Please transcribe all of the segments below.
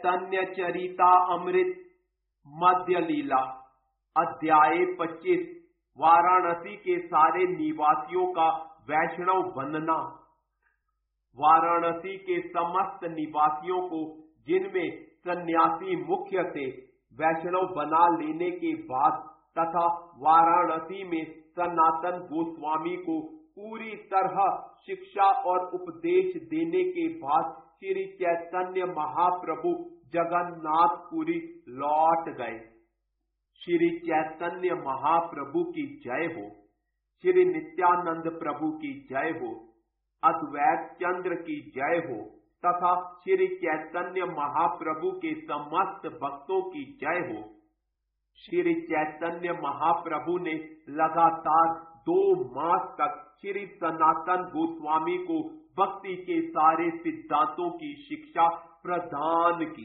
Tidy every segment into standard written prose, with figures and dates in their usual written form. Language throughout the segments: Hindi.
चैतन्य चरिता अमृत मध्य लीला अध्याय 25 वाराणसी के सारे निवासियों का वैष्णव बनना। वाराणसी के समस्त निवासियों को, जिनमें सन्यासी मुख्य थे, वैष्णव बना लेने के बाद तथा वाराणसी में सनातन गोस्वामी को पूरी तरह शिक्षा और उपदेश देने के बाद श्री चैतन्य महाप्रभु जगन्नाथपुरी लौट गए। श्री चैतन्य महाप्रभु की जय हो, श्री नित्यानंद प्रभु की जय हो, अद्वैत चंद्र की जय हो तथा श्री चैतन्य महाप्रभु के समस्त भक्तों की जय हो। श्री चैतन्य महाप्रभु ने लगातार 2 मास तक श्री सनातन गोस्वामी को भक्ति के सारे सिद्धांतों की शिक्षा प्रदान की।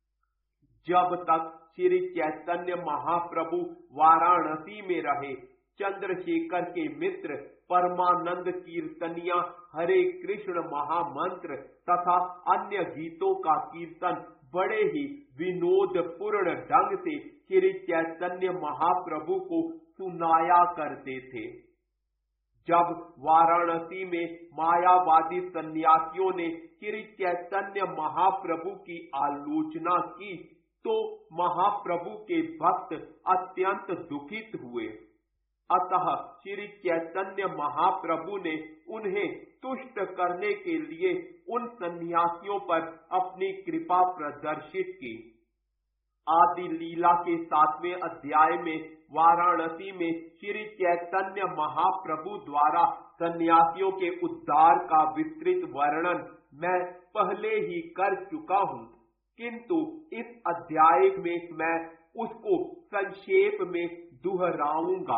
जब तक श्री चैतन्य महाप्रभु वाराणसी में रहे, चंद्रशेखर के मित्र परमानंद कीर्तनिया हरे कृष्ण महामंत्र तथा अन्य गीतों का कीर्तन बड़े ही विनोदपूर्ण ढंग से श्री चैतन्य महाप्रभु को सुनाया करते थे। जब वाराणसी में मायावादी सन्यासियों ने श्री चैतन्य महाप्रभु की आलोचना की तो महाप्रभु के भक्त अत्यंत दुखित हुए। अतः श्री चैतन्य महाप्रभु ने उन्हें तुष्ट करने के लिए उन सन्यासियों पर अपनी कृपा प्रदर्शित की। आदि लीला के 7वें अध्याय में वाराणसी में श्री चैतन्य महाप्रभु द्वारा सन्यासियों के उद्धार का विस्तृत वर्णन मैं पहले ही कर चुका हूँ, किंतु इस अध्याय में मैं उसको संक्षेप में दोहराऊंगा।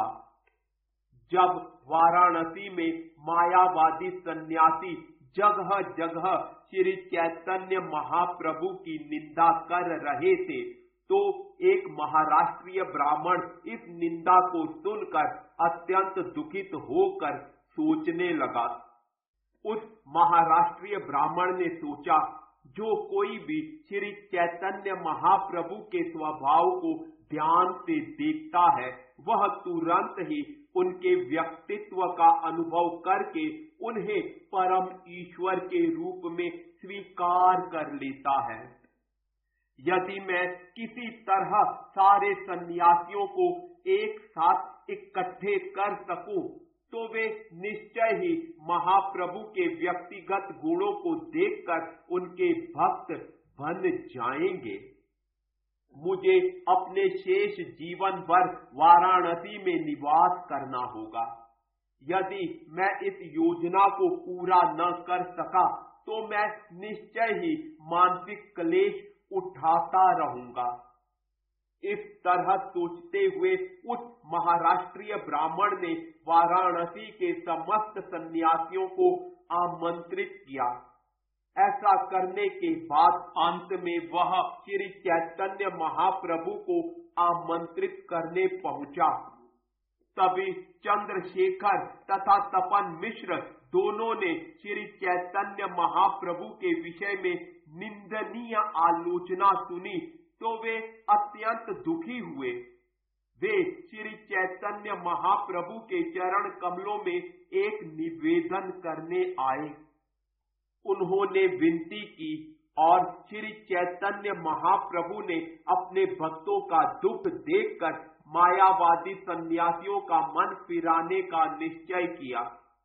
जब वाराणसी में मायावादी सन्यासी जगह जगह श्री चैतन्य महाप्रभु की निंदा कर रहे थे तो एक महाराष्ट्रीय ब्राह्मण इस निंदा को सुनकर अत्यंत दुखित होकर सोचने लगा। उस महाराष्ट्रीय ब्राह्मण ने सोचा, जो कोई भी श्री चैतन्य महाप्रभु के स्वभाव को ध्यान से देखता है, वह तुरंत ही उनके व्यक्तित्व का अनुभव करके उन्हें परम ईश्वर के रूप में स्वीकार कर लेता है। यदि मैं किसी तरह सारे सन्यासियों को एक साथ इकट्ठे कर सकूं, तो वे निश्चय ही महाप्रभु के व्यक्तिगत गुणों को देखकर उनके भक्त बन जाएंगे। मुझे अपने शेष जीवन भर वाराणसी में निवास करना होगा। यदि मैं इस योजना को पूरा न कर सका तो मैं निश्चय ही मानसिक क्लेश उठाता रहूंगा। इस तरह सोचते हुए उस महाराष्ट्रीय ब्राह्मण ने वाराणसी के समस्त सन्यासियों को आमंत्रित किया। ऐसा करने के बाद अंत में वह श्री चैतन्य महाप्रभु को आमंत्रित करने पहुंचा। तभी चंद्रशेखर तथा तपन मिश्र दोनों ने श्री चैतन्य महाप्रभु के विषय में निंदनीय आलोचना सुनी तो वे अत्यंत दुखी हुए। वे श्री चैतन्य महाप्रभु के चरण कमलों में एक निवेदन करने आए। उन्होंने विनती की और श्री चैतन्य महाप्रभु ने अपने भक्तों का दुख देखकर मायावादी सन्यासियों का मन फिराने का निश्चय किया।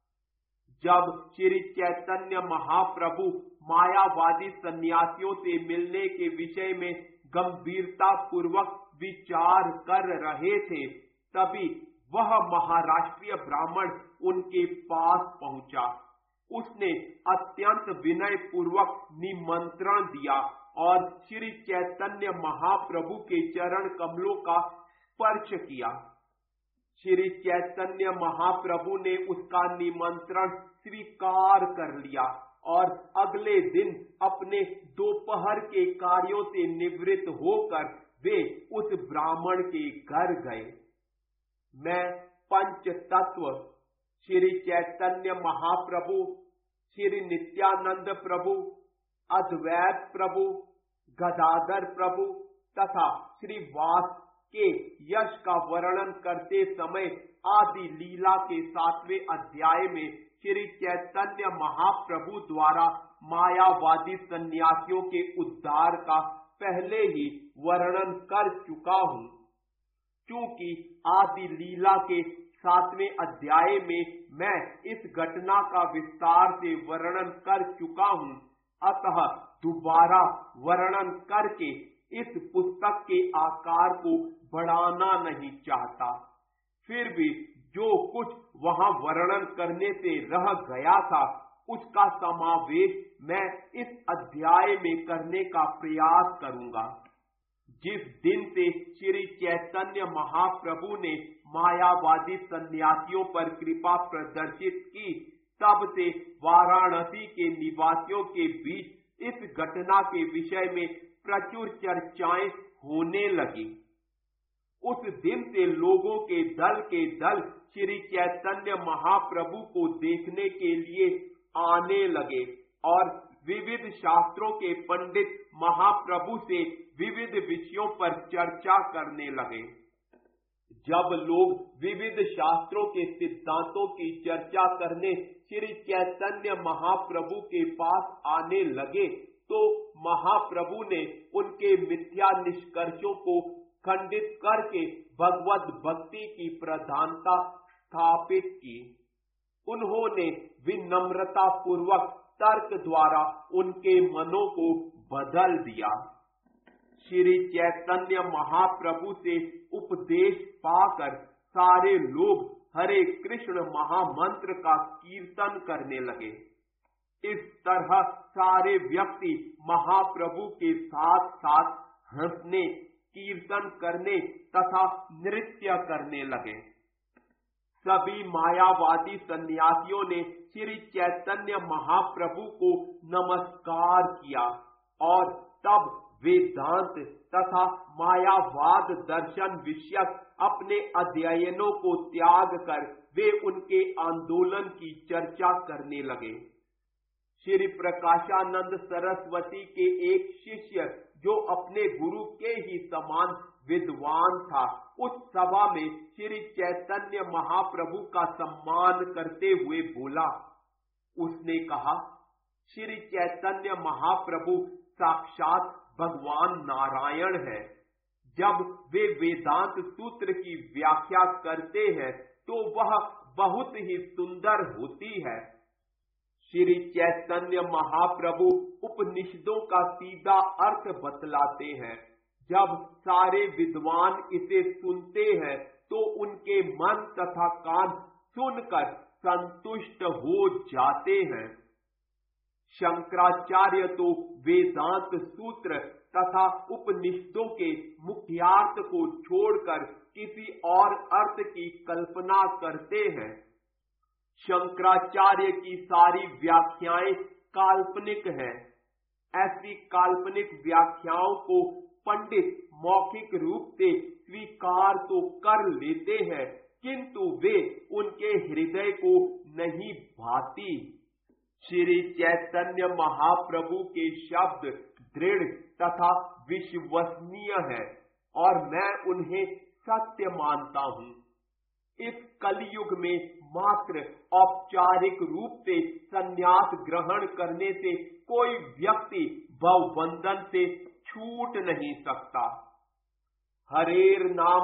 जब श्री चैतन्य महाप्रभु मायावादी सन्यासियों से मिलने के विषय में गंभीरता पूर्वक विचार कर रहे थे, तभी वह महाराष्ट्रीय ब्राह्मण उनके पास पहुंचा। उसने अत्यंत विनय पूर्वक निमंत्रण दिया और श्री चैतन्य महाप्रभु के चरण कमलों का स्पर्श किया। श्री चैतन्य महाप्रभु ने उसका निमंत्रण स्वीकार कर लिया और अगले दिन अपने दोपहर के कार्यों से निवृत्त होकर वे उस ब्राह्मण के घर गए। मैं पंच तत्व श्री चैतन्य महाप्रभु, श्री नित्यानंद प्रभु, अद्वैत प्रभु, गदाधर प्रभु तथा श्री वास के यश का वर्णन करते समय आदि लीला के 7वें अध्याय में श्री चैतन्य महाप्रभु द्वारा मायावादी सन्यासियों के उद्धार का पहले ही वर्णन कर चुका हूँ। क्योंकि आदि लीला के 7वें अध्याय में मैं इस घटना का विस्तार से वर्णन कर चुका हूँ, अतः दोबारा वर्णन करके इस पुस्तक के आकार को बढ़ाना नहीं चाहता। फिर भी जो कुछ वहां वर्णन करने से रह गया था उसका समावेश मैं इस अध्याय में करने का प्रयास करूंगा। जिस दिन से श्री चैतन्य महाप्रभु ने मायावादी सन्यासियों पर कृपा प्रदर्शित की, तब से वाराणसी के निवासियों के बीच इस घटना के विषय में प्रचुर चर्चाएं होने लगी। उस दिन से लोगों के दल श्री चैतन्य महाप्रभु को देखने के लिए आने लगे और विविध शास्त्रों के पंडित महाप्रभु से विविध विषयों पर चर्चा करने लगे। जब लोग विविध शास्त्रों के सिद्धांतों की चर्चा करने श्री चैतन्य महाप्रभु के पास आने लगे, तो महाप्रभु ने उनके मिथ्या निष्कर्षों को खंडित करके भगवत भक्ति की प्रधानता स्थापित की। उन्होंने विनम्रता पूर्वक तर्क द्वारा उनके मनों को बदल दिया। श्री चैतन्य महाप्रभु से उपदेश पाकर सारे लोग हरे कृष्ण महामंत्र का कीर्तन करने लगे। इस तरह सारे व्यक्ति महाप्रभु के साथ साथ हंसने, कीर्तन करने तथा नृत्य करने लगे। सभी मायावादी सन्यासियों ने श्री चैतन्य महाप्रभु को नमस्कार किया और तब वेदांत तथा मायावाद दर्शन विषयक अपने अध्ययनों को त्याग कर वे उनके आंदोलन की चर्चा करने लगे। श्री प्रकाशानंद सरस्वती के एक शिष्य जो अपने गुरु के ही समान विद्वान था, उस सभा में श्री चैतन्य महाप्रभु का सम्मान करते हुए बोला। उसने कहा, श्री चैतन्य महाप्रभु साक्षात भगवान नारायण है। जब वे वेदांत सूत्र की व्याख्या करते हैं तो वह बहुत ही सुंदर होती है। श्री चैतन्य महाप्रभु उपनिषदों का सीधा अर्थ बतलाते हैं। जब सारे विद्वान इसे सुनते हैं तो उनके मन तथा कान सुनकर संतुष्ट हो जाते हैं। शंकराचार्य तो वेदांत सूत्र तथा उपनिषदों के मुख्यार्थ को छोड़कर किसी और अर्थ की कल्पना करते हैं। शंकराचार्य की सारी व्याख्याएं काल्पनिक हैं। ऐसी काल्पनिक व्याख्याओं को पंडित मौखिक रूप से स्वीकार तो कर लेते हैं, किंतु वे उनके हृदय को नहीं भाती। श्री चैतन्य महाप्रभु के शब्द दृढ़ तथा विश्वसनीय है और मैं उन्हें सत्य मानता हूँ। इस कलयुग में मात्र औपचारिक रूप से संन्यास ग्रहण करने से कोई व्यक्ति भवबंधन से छूट नहीं सकता। हरेर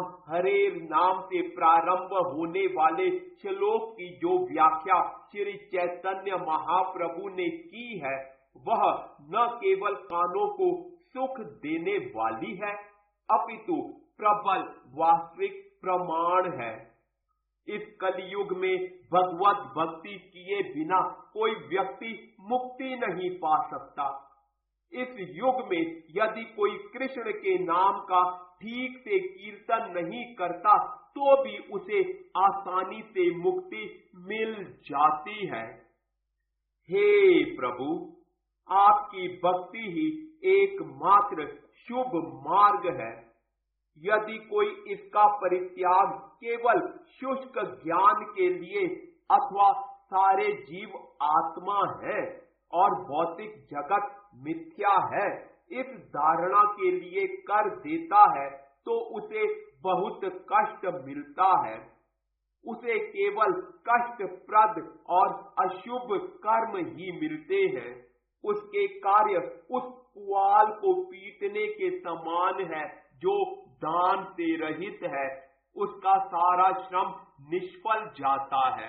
नाम से प्रारंभ होने वाले श्लोक की जो व्याख्या श्री चैतन्य महाप्रभु ने की है, वह न केवल कानों को सुख देने वाली है, अपितु प्रबल वास्तविक प्रमाण है। इस कलयुग में भगवत भक्ति किए बिना कोई व्यक्ति मुक्ति नहीं पा सकता। इस युग में यदि कोई कृष्ण के नाम का ठीक से कीर्तन नहीं करता तो भी उसे आसानी से मुक्ति मिल जाती है। हे प्रभु, आपकी भक्ति ही एकमात्र शुभ मार्ग है। यदि कोई इसका परित्याग केवल शुष्क ज्ञान के लिए अथवा सारे जीव आत्मा है और भौतिक जगत मिथ्या है, इस धारणा के लिए कर देता है तो उसे बहुत कष्ट मिलता है। उसे केवल कष्टप्रद और अशुभ कर्म ही मिलते हैं। उसके कार्य उस पुआल को पीटने के समान है जो दान से रहित है। उसका सारा श्रम निष्फल जाता है।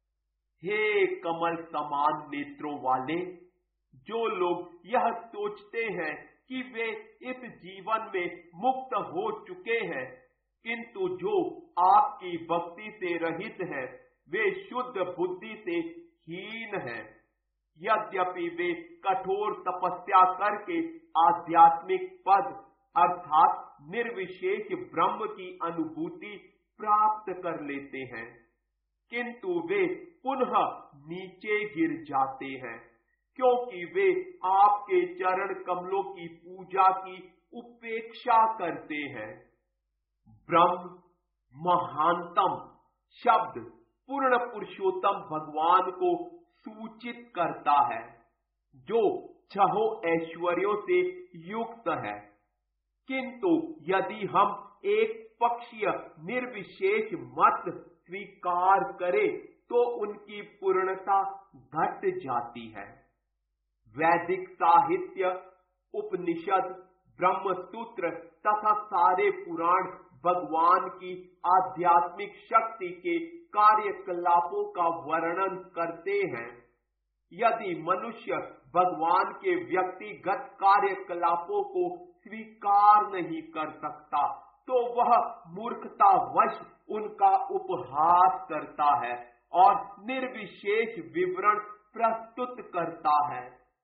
हे कमल समान नेत्रों वाले, जो लोग यह सोचते हैं कि वे इस जीवन में मुक्त हो चुके हैं, किंतु जो आपकी भक्ति से रहित हैं, वे शुद्ध बुद्धि से हीन हैं। यद्यपि वे कठोर तपस्या करके आध्यात्मिक पद अर्थात निर्विशेष ब्रह्म की अनुभूति प्राप्त कर लेते हैं, किंतु वे पुनः नीचे गिर जाते हैं, क्योंकि वे आपके चरण कमलों की पूजा की उपेक्षा करते हैं। ब्रह्म महानतम शब्द पूर्ण पुरुषोत्तम भगवान को सूचित करता है, जो छहों ऐश्वर्यों से युक्त है। किंतु यदि हम एक पक्षीय निर्विशेष मत स्वीकार करें तो उनकी पूर्णता घट जाती है। वैदिक साहित्य, उपनिषद, ब्रह्मसूत्र तथा सारे पुराण भगवान की आध्यात्मिक शक्ति के कार्यकलापों का वर्णन करते हैं। यदि मनुष्य भगवान के व्यक्तिगत कार्यकलापों को स्वीकार नहीं कर सकता तो वह मूर्खतावश उनका उपहास करता है और निर्विशेष विवरण प्रस्तुत करता है।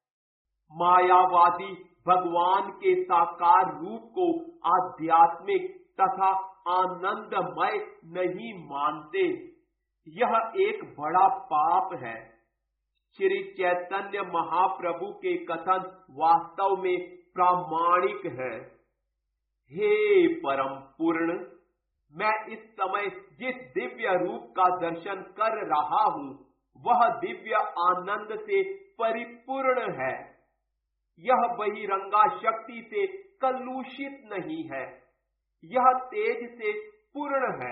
मायावादी भगवान के साकार रूप को आध्यात्मिक तथा आनंदमय नहीं मानते। यह एक बड़ा पाप है। श्री चैतन्य महाप्रभु के कथन वास्तव में प्रामाणिक है। हे परम पूर्ण, मैं इस समय जिस दिव्य रूप का दर्शन कर रहा हूँ वह दिव्य आनंद से परिपूर्ण है। यह बहिरंगा शक्ति से कलुषित नहीं है। यह तेज से पूर्ण है।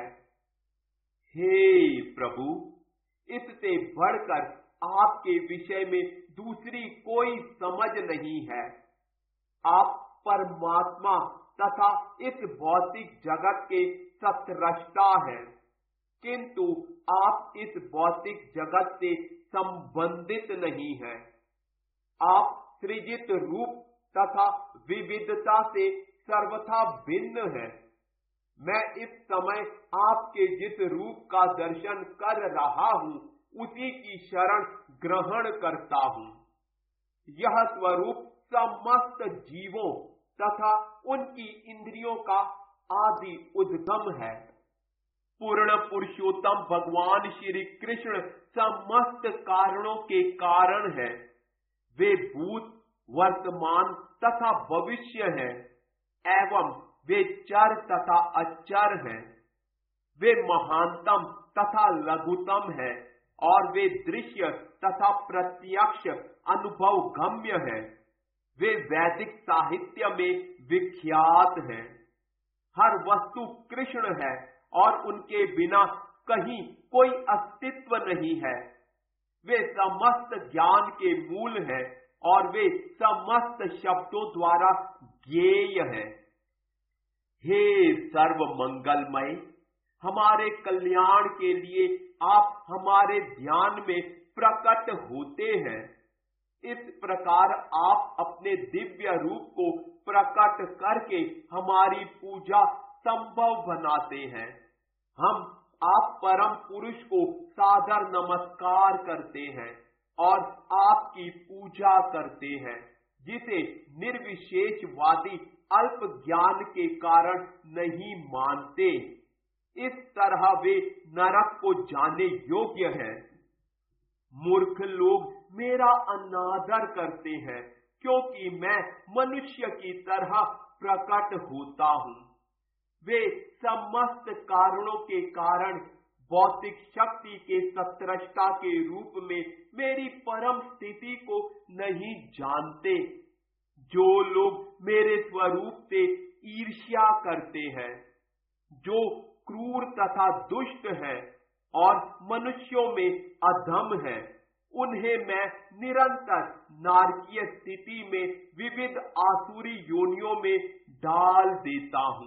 हे प्रभु, इससे बढ़कर आपके विषय में दूसरी कोई समझ नहीं है। आप परमात्मा तथा इस भौतिक जगत के सत्सृष्टा हैं, किंतु आप इस भौतिक जगत से संबंधित नहीं हैं। आप सृजित रूप तथा विविधता से सर्वथा भिन्न है। मैं इस समय आपके जिस रूप का दर्शन कर रहा हूँ उसी की शरण ग्रहण करता हूँ। यह स्वरूप समस्त जीवों तथा उनकी इंद्रियों का आदि उद्गम है। पूर्ण पुरुषोत्तम भगवान श्री कृष्ण समस्त कारणों के कारण है। वे भूत, वर्तमान तथा भविष्य हैं एवं वे चर तथा अचर हैं। वे महानतम तथा लघुतम हैं और वे दृश्य तथा प्रत्यक्ष अनुभव गम्य हैं। वे वैदिक साहित्य में विख्यात हैं। हर वस्तु कृष्ण है और उनके बिना कहीं कोई अस्तित्व नहीं है। वे समस्त ज्ञान के मूल हैं और वे समस्त शब्दों द्वारा ज्ञेय हैं। हे सर्व मंगलमय, हमारे कल्याण के लिए आप हमारे ध्यान में प्रकट होते हैं। इस प्रकार आप अपने दिव्य रूप को प्रकट करके हमारी पूजा संभव बनाते हैं। हम आप परम पुरुष को सादर नमस्कार करते हैं और आपकी पूजा करते हैं, जिसे निर्विशेषवादी अल्प ज्ञान के कारण नहीं मानते। इस तरह वे नरक को जाने योग्य हैं। मूर्ख लोग मेरा अनादर करते हैं क्योंकि मैं मनुष्य की तरह प्रकट होता हूँ। वे समस्त कारणों के कारण भौतिक शक्ति के सत्सृष्टा के रूप में मेरी परम स्थिति को नहीं जानते। जो लोग मेरे स्वरूप से ईर्ष्या करते हैं, जो क्रूर तथा दुष्ट हैं और मनुष्यों में अधम हैं, उन्हें मैं निरंतर नारकीय स्थिति में विविध आसुरी योनियों में डाल देता हूं।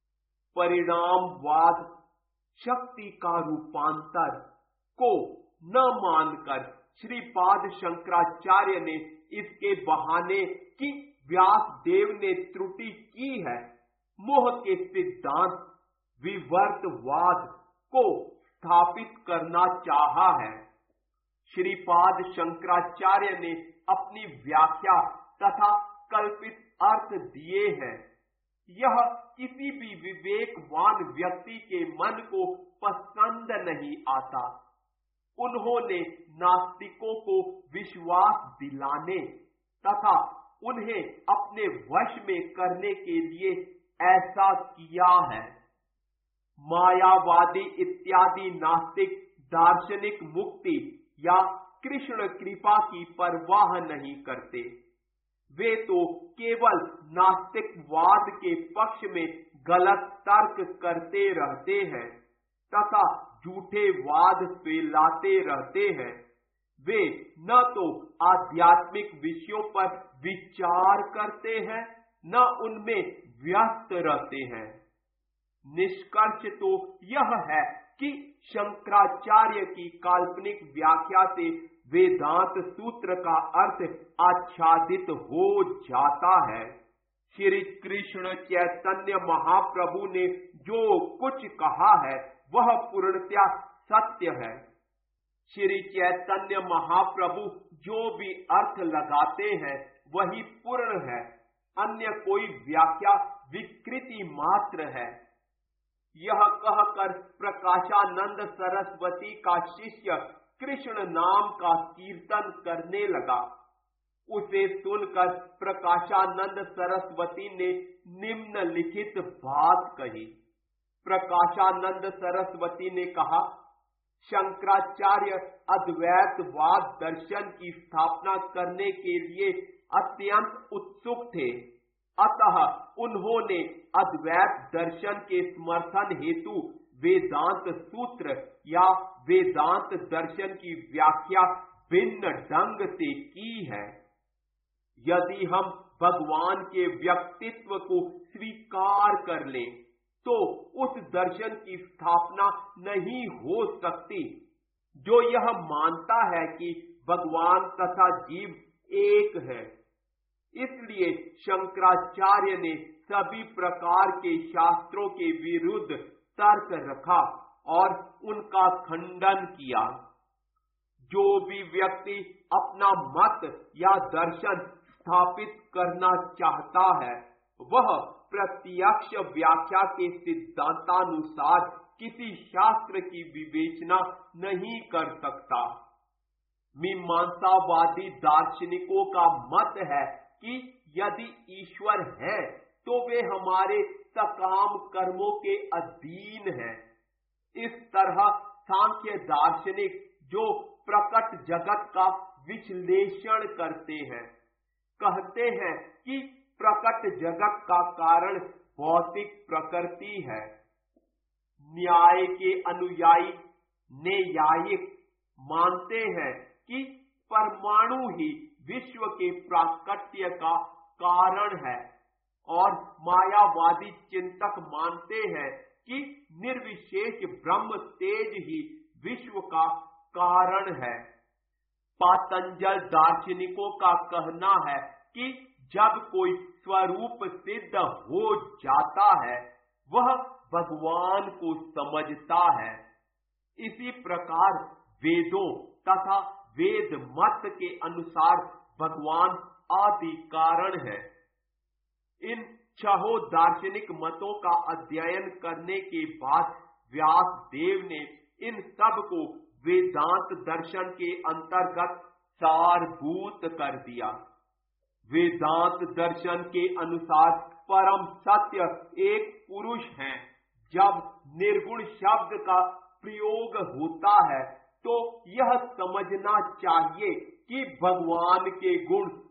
परिणामवाद शक्ति का रूपांतर को न मानकर श्रीपाद शंकराचार्य ने इसके बहाने कि व्यास देव ने त्रुटि की है, मोह के सिद्धांत विवर्तवाद को स्थापित करना चाहा है। श्रीपाद शंकराचार्य ने अपनी व्याख्या तथा कल्पित अर्थ दिए हैं। यह किसी भी विवेकवान व्यक्ति के मन को पसंद नहीं आता। उन्होंने नास्तिकों को विश्वास दिलाने तथा उन्हें अपने वश में करने के लिए ऐसा किया है। मायावादी इत्यादि नास्तिक दार्शनिक मुक्ति या कृष्ण कृपा की परवाह नहीं करते। वे तो केवल नास्तिकवाद के पक्ष में गलत तर्क करते रहते हैं तथा झूठे वाद फैलाते रहते हैं। वे न तो आध्यात्मिक विषयों पर विचार करते हैं, न उनमें व्यस्त रहते हैं। निष्कर्ष तो यह है कि शंकराचार्य की काल्पनिक व्याख्या से वेदांत सूत्र का अर्थ आच्छादित हो जाता है। श्री कृष्ण चैतन्य महाप्रभु ने जो कुछ कहा है वह पूर्णतया सत्य है। श्री चैतन्य महाप्रभु जो भी अर्थ लगाते हैं वही पूर्ण है, अन्य कोई व्याख्या विकृति मात्र है। यह कहकर प्रकाशानंद सरस्वती का शिष्य कृष्ण नाम का कीर्तन करने लगा। उसे सुनकर प्रकाशानंद सरस्वती ने निम्नलिखित बात कही। प्रकाशानंद सरस्वती ने कहा, शंकराचार्य अद्वैतवाद दर्शन की स्थापना करने के लिए अत्यंत उत्सुक थे, अतः उन्होंने अद्वैत दर्शन के समर्थन हेतु वेदांत सूत्र या वेदांत दर्शन की व्याख्या भिन्न ढंग से की है। यदि हम भगवान के व्यक्तित्व को स्वीकार कर लें तो उस दर्शन की स्थापना नहीं हो सकती जो यह मानता है कि भगवान तथा जीव एक है। इसलिए शंकराचार्य ने सभी प्रकार के शास्त्रों के विरुद्ध तर्क रखा और उनका खंडन किया। जो भी व्यक्ति अपना मत या दर्शन स्थापित करना चाहता है वह प्रत्यक्ष व्याख्या के सिद्धांतानुसार किसी शास्त्र की विवेचना नहीं कर सकता। मीमांसावादी दार्शनिकों का मत है कि यदि ईश्वर है तो वे हमारे सकाम कर्मों के अधीन हैं। इस तरह सांख्य दार्शनिक जो प्रकट जगत का विश्लेषण करते हैं कहते हैं कि प्रकट जगत का कारण भौतिक प्रकृति है। न्याय के अनुयायी न्यायिक मानते हैं कि परमाणु ही विश्व के प्राकट्य का कारण है और मायावादी चिंतक मानते हैं कि निर्विशेष ब्रह्म तेज ही विश्व का कारण है। पातंजल दार्शनिकों का कहना है कि जब कोई स्वरूप सिद्ध हो जाता है वह भगवान को समझता है। इसी प्रकार वेदों तथा वेद मत के अनुसार भगवान आदि कारण है। इन छहों दार्शनिक मतों का अध्ययन करने के बाद व्यास देव ने इन सब को वेदांत दर्शन के अंतर्गत सारभूत कर दिया। वेदांत दर्शन के अनुसार परम सत्य एक पुरुष है। जब निर्गुण शब्द का प्रयोग होता है तो यह समझना चाहिए कि भगवान के गुण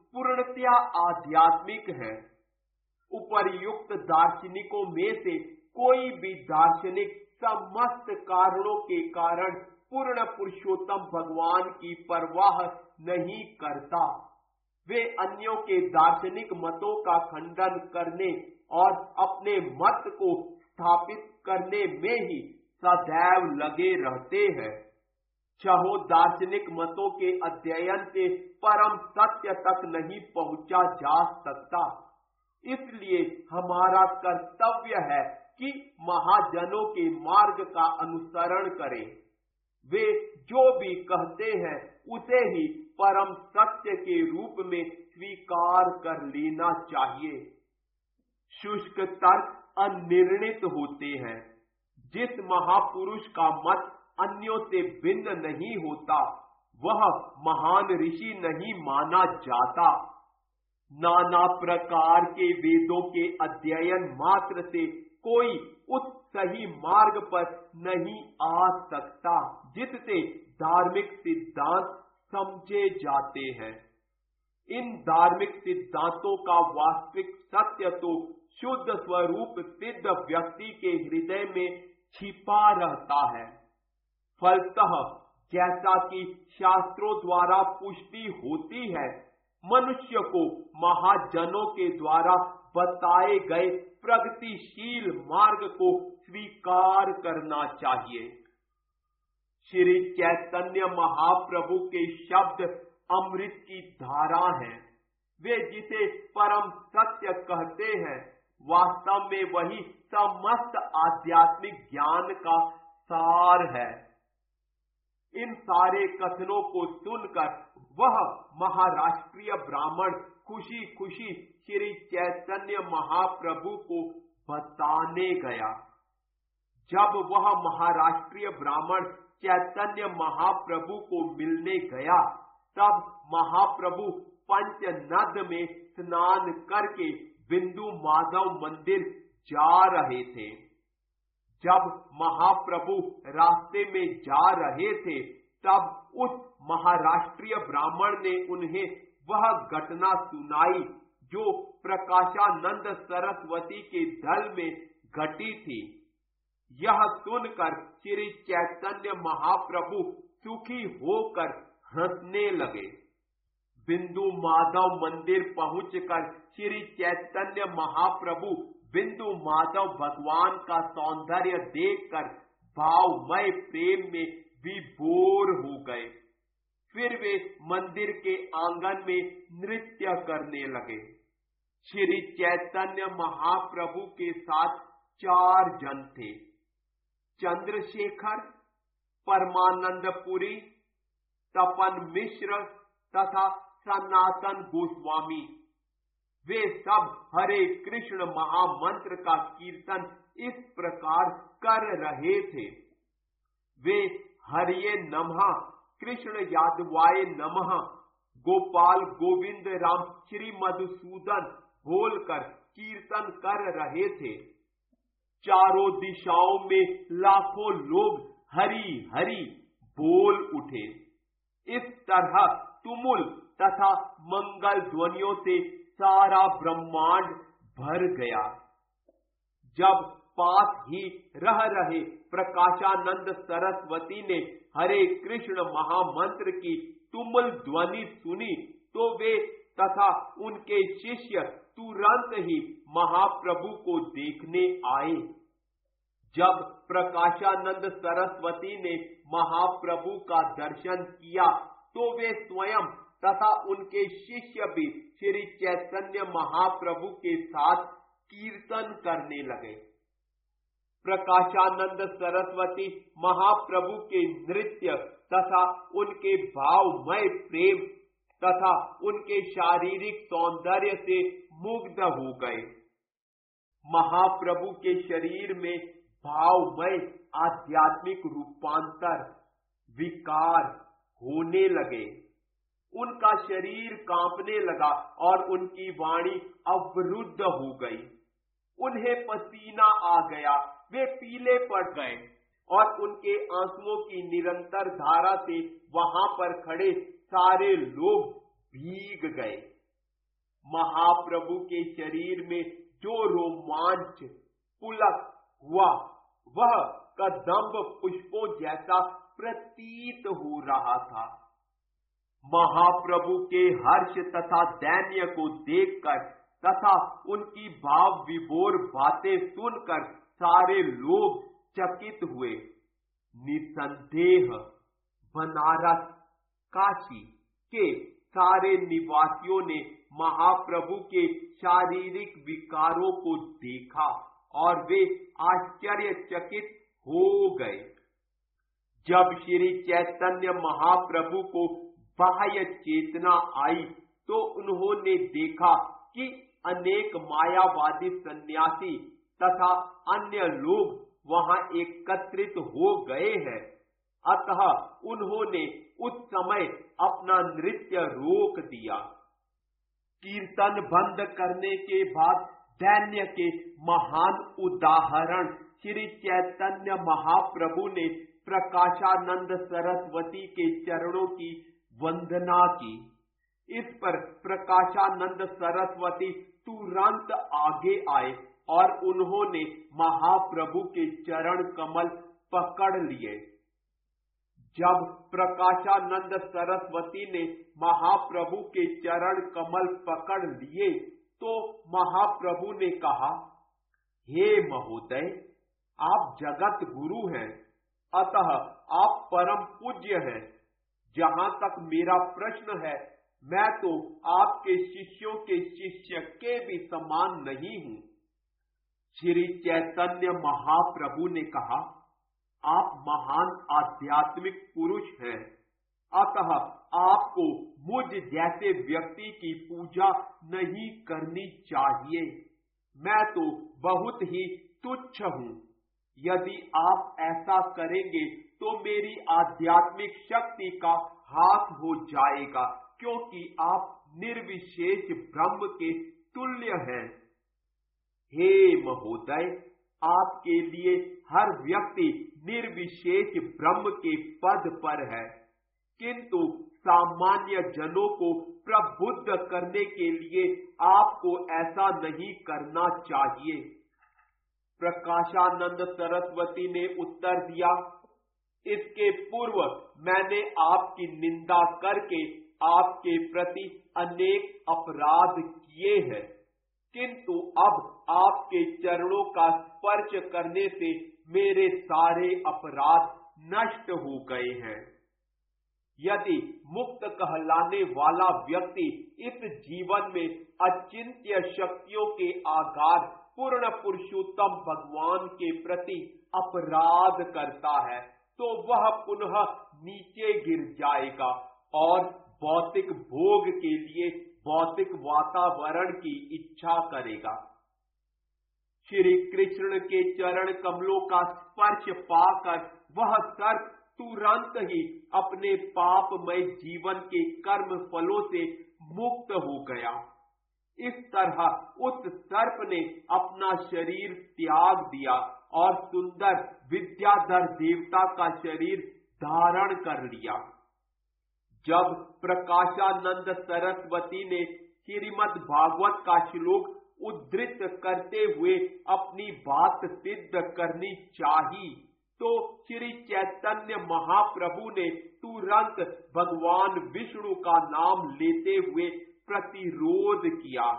पूर्णतया आध्यात्मिक है। उपर्युक्त दार्शनिकों में से कोई भी दार्शनिक समस्त कारणों के कारण पूर्ण पुरुषोत्तम भगवान की परवाह नहीं करता। वे अन्यों के दार्शनिक मतों का खंडन करने और अपने मत को स्थापित करने में ही सदैव लगे रहते हैं। चाहो दार्शनिक मतों के अध्ययन से परम सत्य तक नहीं पहुंचा जा सकता। इसलिए हमारा कर्तव्य है कि महाजनों के मार्ग का अनुसरण करें। वे जो भी कहते हैं उसे ही परम सत्य के रूप में स्वीकार कर लेना चाहिए। शुष्क तर्क अनिर्णित होते हैं। जिस महापुरुष का मत अन्यों से भिन्न नहीं होता वह महान ऋषि नहीं माना जाता। नाना प्रकार के वेदों के अध्ययन मात्र से कोई उस सही मार्ग पर नहीं आ सकता जिससे धार्मिक सिद्धांत समझे जाते हैं। इन धार्मिक सिद्धांतों का वास्तविक सत्य तो शुद्ध स्वरूप सिद्ध व्यक्ति के हृदय में छिपा रहता है। फलतः जैसा कि शास्त्रों द्वारा पुष्टि होती है, मनुष्य को महाजनों के द्वारा बताए गए प्रगतिशील मार्ग को स्वीकार करना चाहिए। श्री चैतन्य महाप्रभु के शब्द अमृत की धारा हैं। वे जिसे परम सत्य कहते हैं वास्तव में वही समस्त आध्यात्मिक ज्ञान का सार है। इन सारे कथनों को सुनकर वह महाराष्ट्रीय ब्राह्मण खुशी खुशी श्री चैतन्य महाप्रभु को बताने गया। जब वह महाराष्ट्रीय ब्राह्मण चैतन्य महाप्रभु को मिलने गया तब महाप्रभु पंचनद में स्नान करके बिंदु माधव मंदिर जा रहे थे। जब महाप्रभु रास्ते में जा रहे थे तब उस महाराष्ट्रीय ब्राह्मण ने उन्हें वह घटना सुनाई जो प्रकाशानंद सरस्वती के दल में घटी थी। यह सुनकर श्री चैतन्य महाप्रभु सुखी होकर हंसने लगे। बिंदु माधव मंदिर पहुंचकर श्री चैतन्य महाप्रभु बिंदु माधव भगवान का सौंदर्य देखकर भावमय प्रेम में विभोर हो गए। फिर वे मंदिर के आंगन में नृत्य करने लगे। श्री चैतन्य महाप्रभु के साथ 4 जन थे, चंद्रशेखर, परमानंदपुरी, तपन मिश्र तथा सनातन गोस्वामी। वे सब हरे कृष्ण महामंत्र का कीर्तन इस प्रकार कर रहे थे। वे हरिये नमः, कृष्ण यादवाय नमः, गोपाल गोविंद राम श्री मधुसूदन बोलकर कीर्तन कर रहे थे। चारों दिशाओं में लाखों लोग हरि हरि बोल उठे। इस तरह तुमुल तथा मंगल ध्वनियों से सारा ब्रह्मांड भर गया। जब पास ही रह रहे प्रकाशानंद सरस्वती ने हरे कृष्ण महामंत्र की तुमुल ध्वनि सुनी तो वे तथा उनके शिष्य तुरंत ही महाप्रभु को देखने आए। जब प्रकाशानंद सरस्वती ने महाप्रभु का दर्शन किया तो वे स्वयं तथा उनके शिष्य भी श्री चैतन्य महाप्रभु के साथ कीर्तन करने लगे। प्रकाशानंद सरस्वती महाप्रभु के नृत्य तथा उनके भावमय प्रेम तथा उनके शारीरिक सौंदर्य से मुग्ध हो गए। महाप्रभु के शरीर में भावमय आध्यात्मिक रूपांतर विकार होने लगे। उनका शरीर कांपने लगा और उनकी वाणी अवरुद्ध हो गई। उन्हें पसीना आ गया, वे पीले पड़ गए और उनके आंसुओं की निरंतर धारा से वहां पर खड़े सारे लोग भीग गए। महाप्रभु के शरीर में जो रोमांच पुलक हुआ वह कदम्ब पुष्पों जैसा प्रतीत हो रहा था। महाप्रभु के हर्ष तथा दैन्य को देखकर तथा उनकी भाव विभोर बातें सुनकर सारे लोग चकित हुए। निसंदेह बनारस काशी के सारे निवासियों ने महाप्रभु के शारीरिक विकारों को देखा और वे आश्चर्यचकित हो गए। जब श्री चैतन्य महाप्रभु को बाह्य चेतना आई तो उन्होंने देखा कि अनेक मायावादी सन्यासी तथा अन्य लोग वहां एकत्रित हो गए हैं। अतः उन्होंने उस समय अपना नृत्य रोक दिया। कीर्तन बंद करने के बाद दैन्य के महान उदाहरण श्री चैतन्य महाप्रभु ने प्रकाशानंद सरस्वती के चरणों की वंदना की। इस पर प्रकाशानंद सरस्वती तुरंत आगे आए और उन्होंने महाप्रभु के चरण कमल पकड़ लिए। जब प्रकाशानंद सरस्वती ने महाप्रभु के चरण कमल पकड़ लिए तो महाप्रभु ने कहा, हे महोदय, आप जगत गुरु हैं, अतः आप परम पूज्य हैं। जहां तक मेरा प्रश्न है, मैं तो आपके शिष्यों के शिष्य के भी समान नहीं हूं। श्री चैतन्य महाप्रभु ने कहा, आप महान आध्यात्मिक पुरुष हैं, अतः आपको मुझ जैसे व्यक्ति की पूजा नहीं करनी चाहिए। मैं तो बहुत ही तुच्छ हूं। यदि आप ऐसा करेंगे तो मेरी आध्यात्मिक शक्ति का हाथ हो जाएगा, क्योंकि आप निर्विशेष ब्रह्म के तुल्य हैं। हे महोदय, आपके लिए हर व्यक्ति निर्विशेष ब्रह्म के पद पर है, किंतु सामान्य जनों को प्रबुद्ध करने के लिए आपको ऐसा नहीं करना चाहिए। प्रकाशानंद सरस्वती ने उत्तर दिया, इसके पूर्व मैंने आपकी निंदा करके आपके प्रति अनेक अपराध किए हैं, किंतु अब आपके चरणों का स्पर्श करने से मेरे सारे अपराध नष्ट हो गए हैं। यदि मुक्त कहलाने वाला व्यक्ति इस जीवन में अचिंत्य शक्तियों के आगार पूर्ण पुरुषोत्तम भगवान के प्रति अपराध करता है तो वह पुनः नीचे गिर जाएगा और भौतिक भोग के लिए भौतिक वातावरण की इच्छा करेगा। श्री कृष्ण के चरण कमलों का स्पर्श पाकर वह सर्प तुरंत ही अपने पापमय जीवन के कर्म फलों से मुक्त हो गया। इस तरह उस सर्प ने अपना शरीर त्याग दिया और सुंदर विद्याधर देवता का शरीर धारण कर लिया। जब प्रकाशानंद सरस्वती ने श्रीमद् भागवत का श्लोक उद्धृत करते हुए अपनी बात सिद्ध करनी चाहिए तो श्री चैतन्य महाप्रभु ने तुरंत भगवान विष्णु का नाम लेते हुए प्रतिरोध किया।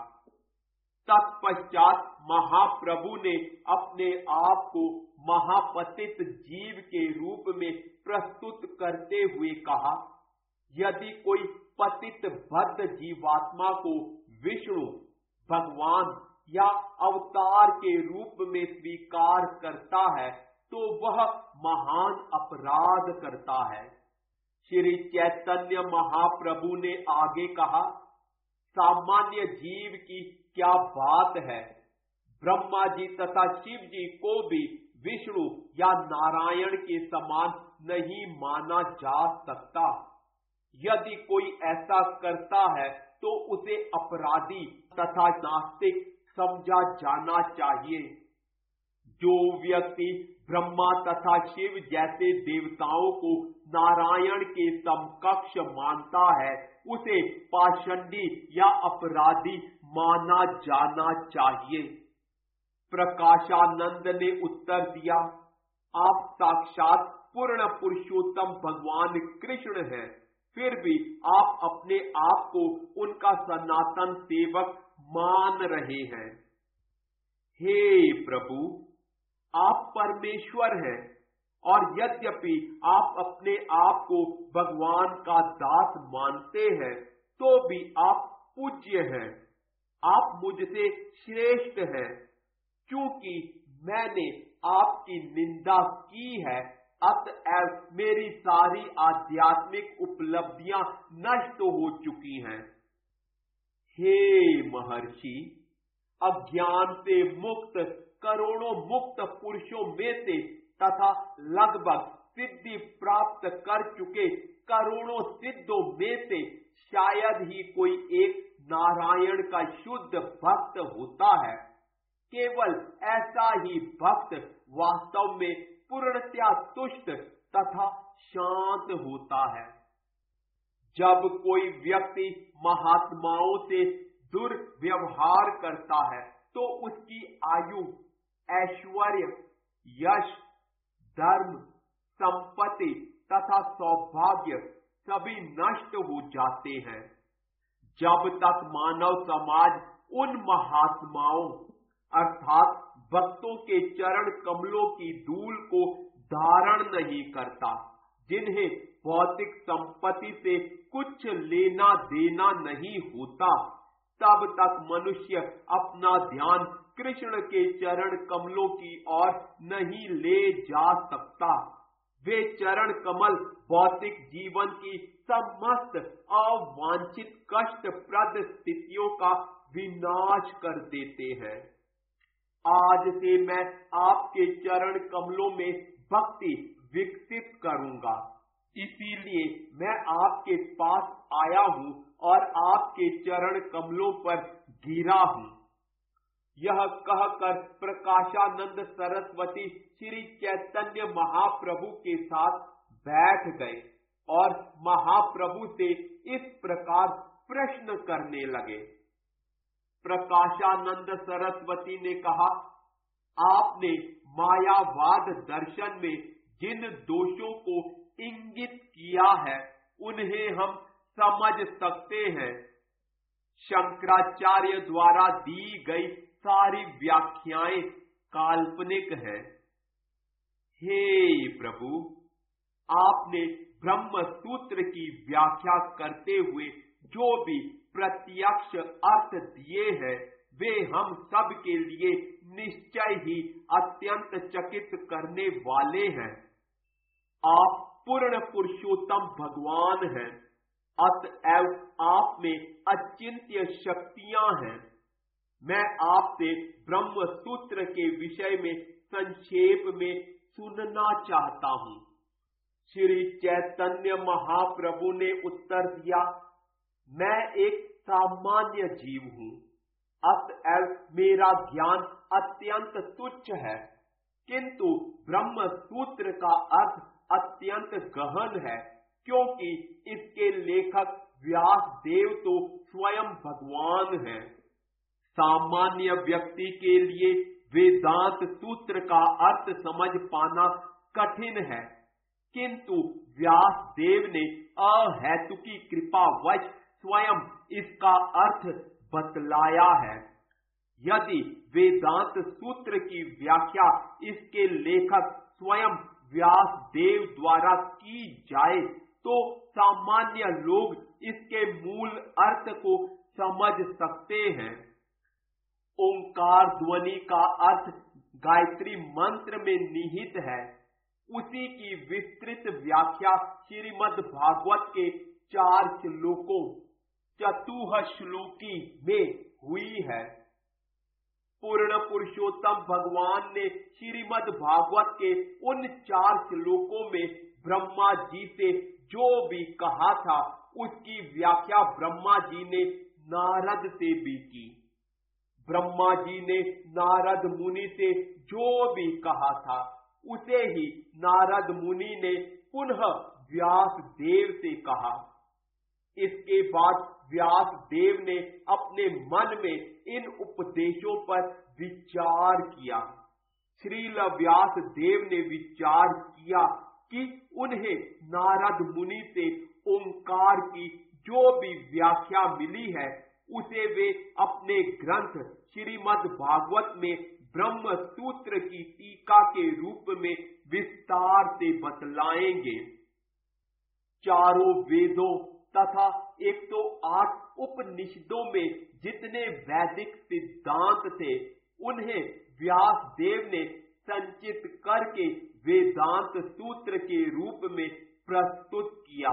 तत्पश्चात महाप्रभु ने अपने आप को महापतित जीव के रूप में प्रस्तुत करते हुए कहा, यदि कोई पतित बद्ध जीवात्मा को विष्णु भगवान या अवतार के रूप में स्वीकार करता है तो वह महान अपराध करता है। श्री चैतन्य महाप्रभु ने आगे कहा, सामान्य जीव की क्या बात है, ब्रह्मा जी तथा शिव जी को भी विष्णु या नारायण के समान नहीं माना जा सकता। यदि कोई ऐसा करता है तो उसे अपराधी तथा नास्तिक समझा जाना चाहिए। जो व्यक्ति ब्रह्मा तथा शिव जैसे देवताओं को नारायण के समकक्ष मानता है उसे पाषंडी या अपराधी माना जाना चाहिए। प्रकाशानंद ने उत्तर दिया, आप साक्षात पूर्ण पुरुषोत्तम भगवान कृष्ण हैं, फिर भी आप अपने आप को उनका सनातन सेवक मान रहे हैं। हे प्रभु, आप परमेश्वर हैं और यद्यपि आप अपने आप को भगवान का दास मानते हैं तो भी आप पूज्य हैं। आप मुझसे श्रेष्ठ हैं। क्योंकि मैंने आपकी निंदा की है, अतएव मेरी सारी आध्यात्मिक उपलब्धियां नष्ट हो चुकी हैं। हे महर्षि, अज्ञान से मुक्त करोड़ों मुक्त पुरुषों में से तथा लगभग सिद्धि प्राप्त कर चुके करोड़ों सिद्धों में से शायद ही कोई एक नारायण का शुद्ध भक्त होता है। केवल ऐसा ही भक्त वास्तव में पूर्णतया तुष्ट तथा शांत होता है। जब कोई व्यक्ति महात्माओं से दुर्व्यवहार करता है तो उसकी आयु, ऐश्वर्य, यश, धर्म, संपत्ति तथा सौभाग्य सभी नष्ट हो जाते हैं। जब तक मानव समाज उन महात्माओं अर्थात भक्तों के चरण कमलों की धूल को धारण नहीं करता, जिन्हें भौतिक संपत्ति से कुछ लेना देना नहीं होता, तब तक मनुष्य अपना ध्यान कृष्ण के चरण कमलों की ओर नहीं ले जा सकता। वे चरण कमल भौतिक जीवन की समस्त अवांछित कष्टप्रद स्थितियों का विनाश कर देते हैं। आज से मैं आपके चरण कमलों में भक्ति विकसित करूंगा, इसीलिए मैं आपके पास आया हूं और आपके चरण कमलों पर गिरा हूं। यह कहकर प्रकाशानंद सरस्वती श्री चैतन्य महाप्रभु के साथ बैठ गए और महाप्रभु से इस प्रकार प्रश्न करने लगे। प्रकाशानंद सरस्वती ने कहा, आपने मायावाद दर्शन में जिन दोषों को इंगित किया है उन्हें हम समझ सकते हैं। शंकराचार्य द्वारा दी गई सारी व्याख्याएं काल्पनिक हैं। हे प्रभु, आपने ब्रह्म सूत्र की व्याख्या करते हुए जो भी प्रत्यक्ष अर्थ दिए हैं वे हम सब के लिए निश्चय ही अत्यंत चकित करने वाले हैं। आप पूर्ण पुरुषोत्तम भगवान हैं, अतएव आप में अचिंत्य शक्तियां हैं। मैं आपसे ब्रह्म सूत्र के विषय में संक्षेप में सुनना चाहता हूं। श्री चैतन्य महाप्रभु ने उत्तर दिया, मैं एक सामान्य जीव हूं, अतएव मेरा ज्ञान अत्यंत तुच्छ है, किंतु ब्रह्म सूत्र का अर्थ अत्यंत गहन है, क्योंकि इसके लेखक व्यास देव तो स्वयं भगवान हैं। सामान्य व्यक्ति के लिए वेदांत सूत्र का अर्थ समझ पाना कठिन है, किंतु व्यास देव ने अहेतुकी कृपावश स्वयं इसका अर्थ बतलाया है। यदि वेदांत सूत्र की व्याख्या इसके लेखक स्वयं व्यास देव द्वारा की जाए तो सामान्य लोग इसके मूल अर्थ को समझ सकते हैं। ओंकार ध्वनि का अर्थ गायत्री मंत्र में निहित है। उसी की विस्तृत व्याख्या श्रीमद् भागवत के 4 श्लोकों चतुःश्लोकी में हुई है। पूर्ण पुरुषोत्तम भगवान ने श्रीमद् भागवत के उन 4 श्लोकों में ब्रह्मा जी से जो भी कहा था उसकी व्याख्या ब्रह्मा जी ने नारद से भी की। ब्रह्मा जी ने नारद मुनि से जो भी कहा था उसे ही नारद मुनि ने पुनः व्यास देव से कहा। इसके बाद व्यास देव ने अपने मन में इन उपदेशों पर विचार किया। श्रील व्यास देव ने विचार किया कि उन्हें नारद मुनि से ओंकार की जो भी व्याख्या मिली है उसे वे अपने ग्रंथ श्रीमद् भागवत में ब्रह्म सूत्र की टीका के रूप में विस्तार से बतलाएंगे। चारों वेदों तथा 108 उपनिषदों में जितने वैदिक सिद्धांत थे उन्हें व्यास देव ने संचित करके वेदांत सूत्र के रूप में प्रस्तुत किया।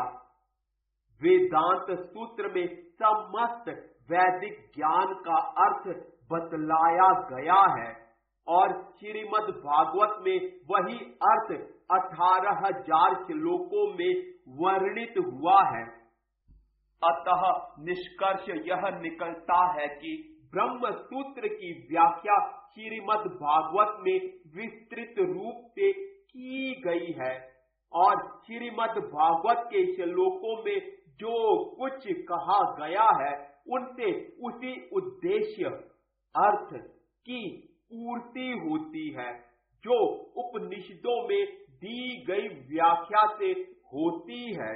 वेदांत सूत्र में समस्त वैदिक ज्ञान का अर्थ बतलाया गया है और श्रीमद् भागवत में वही अर्थ 18,000 श्लोकों में वर्णित हुआ है। अतः निष्कर्ष यह निकलता है कि ब्रह्म सूत्र की व्याख्या श्रीमद् भागवत में विस्तृत रूप से की गई है और श्रीमद् भागवत के श्लोकों में जो कुछ कहा गया है उनसे उसी उद्देश्य अर्थ की पूर्ति होती है जो उपनिषदों में दी गई व्याख्या से होती है।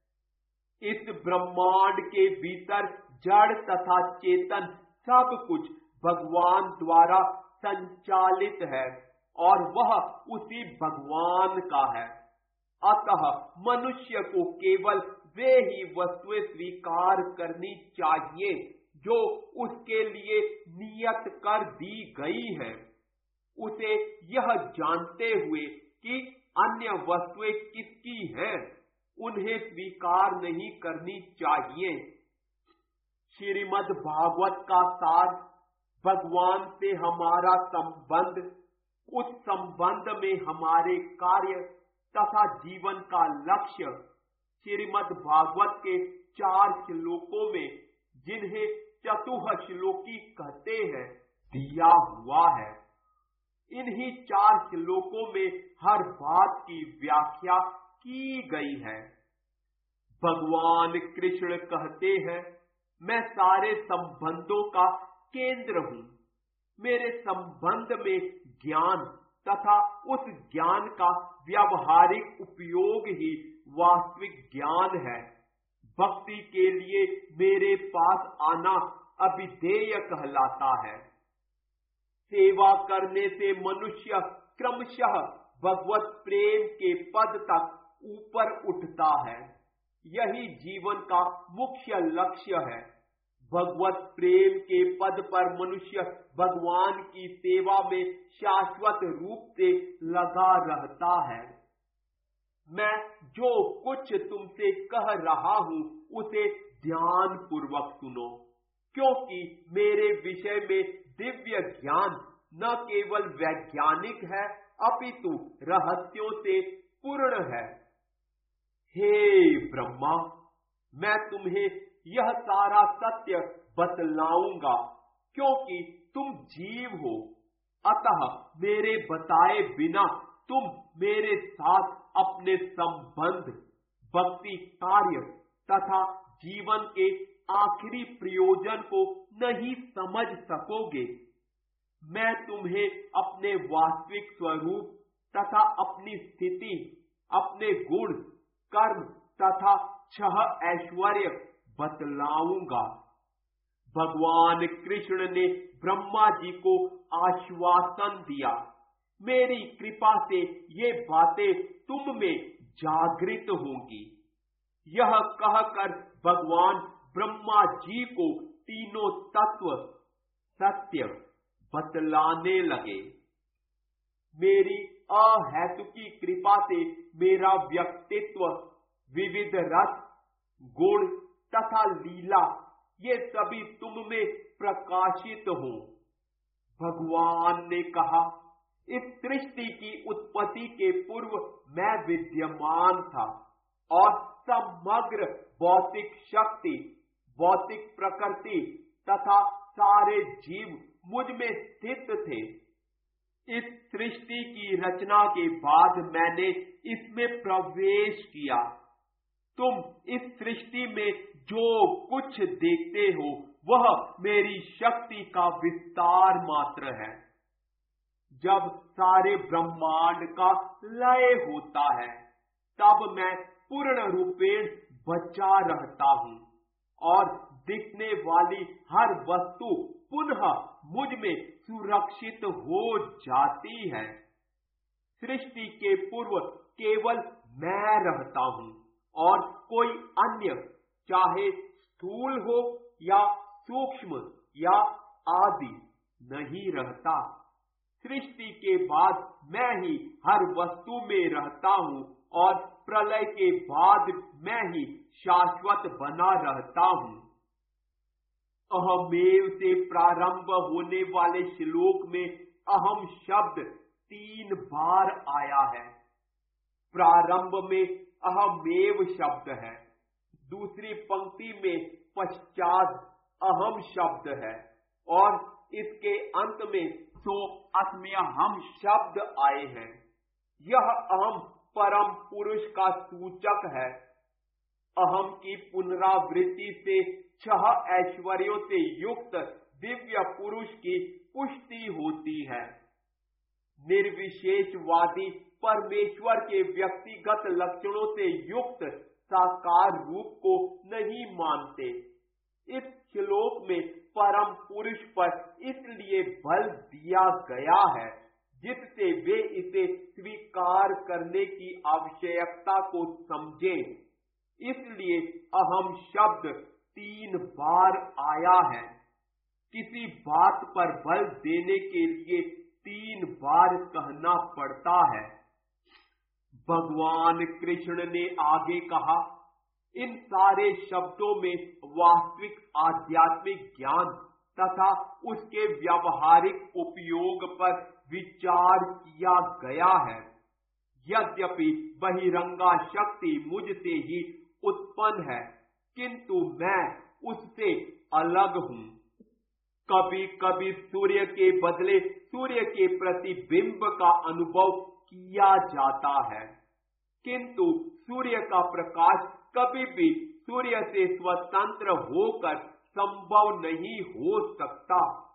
इस ब्रह्मांड के भीतर जड़ तथा चेतन सब कुछ भगवान द्वारा संचालित है और वह उसी भगवान का है। अतः मनुष्य को केवल वे ही वस्तुएं स्वीकार करनी चाहिए जो उसके लिए नियत कर दी गई है। उसे यह जानते हुए कि अन्य वस्तुएं किसकी हैं, उन्हें स्वीकार नहीं करनी चाहिए। श्रीमद् भागवत का सार भगवान से हमारा संबंध, उस संबंध में हमारे कार्य तथा जीवन का लक्ष्य श्रीमद् भागवत के 4 श्लोकों में, जिन्हें चतुश्लोकी कहते हैं, दिया हुआ है। इन्हीं 4 श्लोकों में हर बात की व्याख्या की गई है। भगवान कृष्ण कहते हैं, मैं सारे संबंधों का केंद्र हूँ। मेरे संबंध में ज्ञान तथा उस ज्ञान का व्यावहारिक उपयोग ही वास्तविक ज्ञान है। भक्ति के लिए मेरे पास आना अभिधेय कहलाता है। सेवा करने से मनुष्य क्रमशः भगवत प्रेम के पद तक ऊपर उठता है। यही जीवन का मुख्य लक्ष्य है। भगवत प्रेम के पद पर मनुष्य भगवान की सेवा में शाश्वत रूप से लगा रहता है। मैं जो कुछ तुमसे कह रहा हूँ उसे ध्यान पूर्वक सुनो, क्योंकि मेरे विषय में दिव्य ज्ञान न केवल वैज्ञानिक है अपितु रहस्यों से पूर्ण है। हे ब्रह्मा, मैं तुम्हें यह सारा सत्य बतलाऊंगा क्योंकि तुम जीव हो। अतः मेरे बताए बिना तुम मेरे साथ अपने संबंध, भक्ति कार्य तथा जीवन के आखिरी प्रयोजन को नहीं समझ सकोगे। मैं तुम्हें अपने वास्तविक स्वरूप तथा अपनी स्थिति, अपने गुण, कर्म तथा 6 ऐश्वर्य बतलाऊंगा। भगवान कृष्ण ने ब्रह्मा जी को आश्वासन दिया, मेरी कृपा से ये बातें तुम में जागृत होंगी। यह कहकर भगवान ब्रह्मा जी को तीनों तत्व सत्य बतलाने लगे। मेरी अहेतुकी कृपा से मेरा व्यक्तित्व, विविध रस, गुण तथा लीला ये सभी तुम में प्रकाशित हो। भगवान ने कहा, इस सृष्टि की उत्पत्ति के पूर्व मैं विद्यमान था और समग्र भौतिक शक्ति, भौतिक प्रकृति तथा सारे जीव मुझ में स्थित थे। इस सृष्टि की रचना के बाद मैंने इसमें प्रवेश किया। तुम इस सृष्टि में जो कुछ देखते हो वह मेरी शक्ति का विस्तार मात्र है। जब सारे ब्रह्मांड का लय होता है तब मैं पूर्ण रूपेण बचा रहता हूँ और दिखने वाली हर वस्तु पुनः मुझ में सुरक्षित हो जाती है। सृष्टि के पूर्व केवल मैं रहता हूँ और कोई अन्य, चाहे स्थूल हो या सूक्ष्म या आदि, नहीं रहता। सृष्टि के बाद मैं ही हर वस्तु में रहता हूँ और प्रलय के बाद मैं ही शाश्वत बना रहता हूँ। अहमेव से प्रारंभ होने वाले श्लोक में अहम शब्द 3 बार आया है। प्रारंभ में अहमेव शब्द है, दूसरी पंक्ति में पश्चात अहम शब्द है और इसके अंत में सो अस्म्यहम् शब्द आए हैं। यह अहम परम पुरुष का सूचक है। अहम की पुनरावृत्ति से 6 ऐश्वर्यों से युक्त दिव्य पुरुष की पुष्टि होती है। निर्विशेषवादी परमेश्वर के व्यक्तिगत लक्षणों से युक्त साकार रूप को नहीं मानते। इस श्लोक में परम पुरुष पर इसलिए बल दिया गया है जिससे वे इसे स्वीकार करने की आवश्यकता को समझें। इसलिए अहम शब्द 3 बार आया है। किसी बात पर बल देने के लिए 3 बार कहना पड़ता है। भगवान कृष्ण ने आगे कहा, इन सारे शब्दों में वास्तविक आध्यात्मिक ज्ञान तथा उसके व्यावहारिक उपयोग पर विचार किया गया है। यद्यपि बहिरंगा शक्ति मुझसे ही उत्पन्न है, किंतु मैं उससे अलग हूँ। कभी कभी सूर्य के बदले सूर्य के प्रतिबिंब का अनुभव किया जाता है, किंतु सूर्य का प्रकाश कभी भी सूर्य से स्वतंत्र होकर संभव नहीं हो सकता।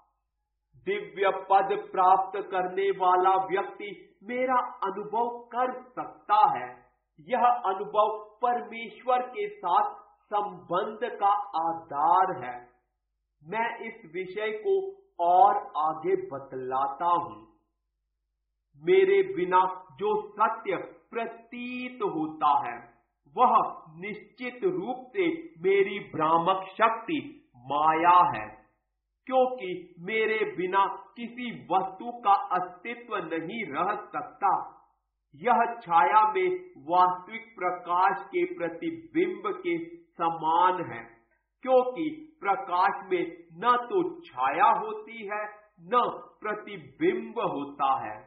दिव्य पद प्राप्त करने वाला व्यक्ति मेरा अनुभव कर सकता है। यह अनुभव परमेश्वर के साथ संबंध का आधार है। मैं इस विषय को और आगे बतलाता हूँ। मेरे बिना जो सत्य प्रतीत होता है वह निश्चित रूप से मेरी भ्रामक शक्ति माया है, क्योंकि मेरे बिना किसी वस्तु का अस्तित्व नहीं रह सकता। यह छाया में वास्तविक प्रकाश के प्रतिबिंब के समान है, क्योंकि प्रकाश में न तो छाया होती है न प्रतिबिंब होता है।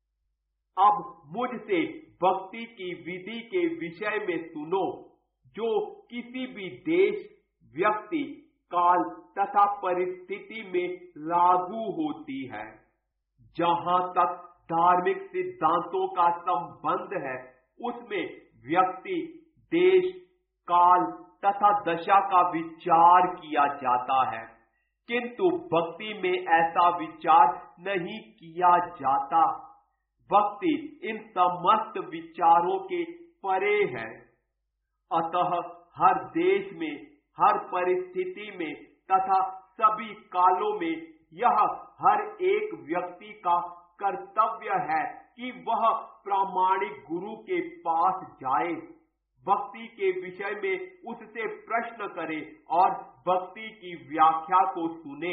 अब मुझसे भक्ति की विधि के विषय में सुनो, जो किसी भी देश, व्यक्ति, काल तथा परिस्थिति में लागू होती है। जहां तक धार्मिक सिद्धांतों का संबंध है, उसमें व्यक्ति, देश, काल तथा दशा का विचार किया जाता है, किंतु भक्ति में ऐसा विचार नहीं किया जाता। भक्ति इन समस्त विचारों के परे है। अतः हर देश में, हर परिस्थिति में तथा सभी कालों में यह हर एक व्यक्ति का कर्तव्य है कि वह प्रामाणिक गुरु के पास जाए, भक्ति के विषय में उससे प्रश्न करे और भक्ति की व्याख्या को सुने।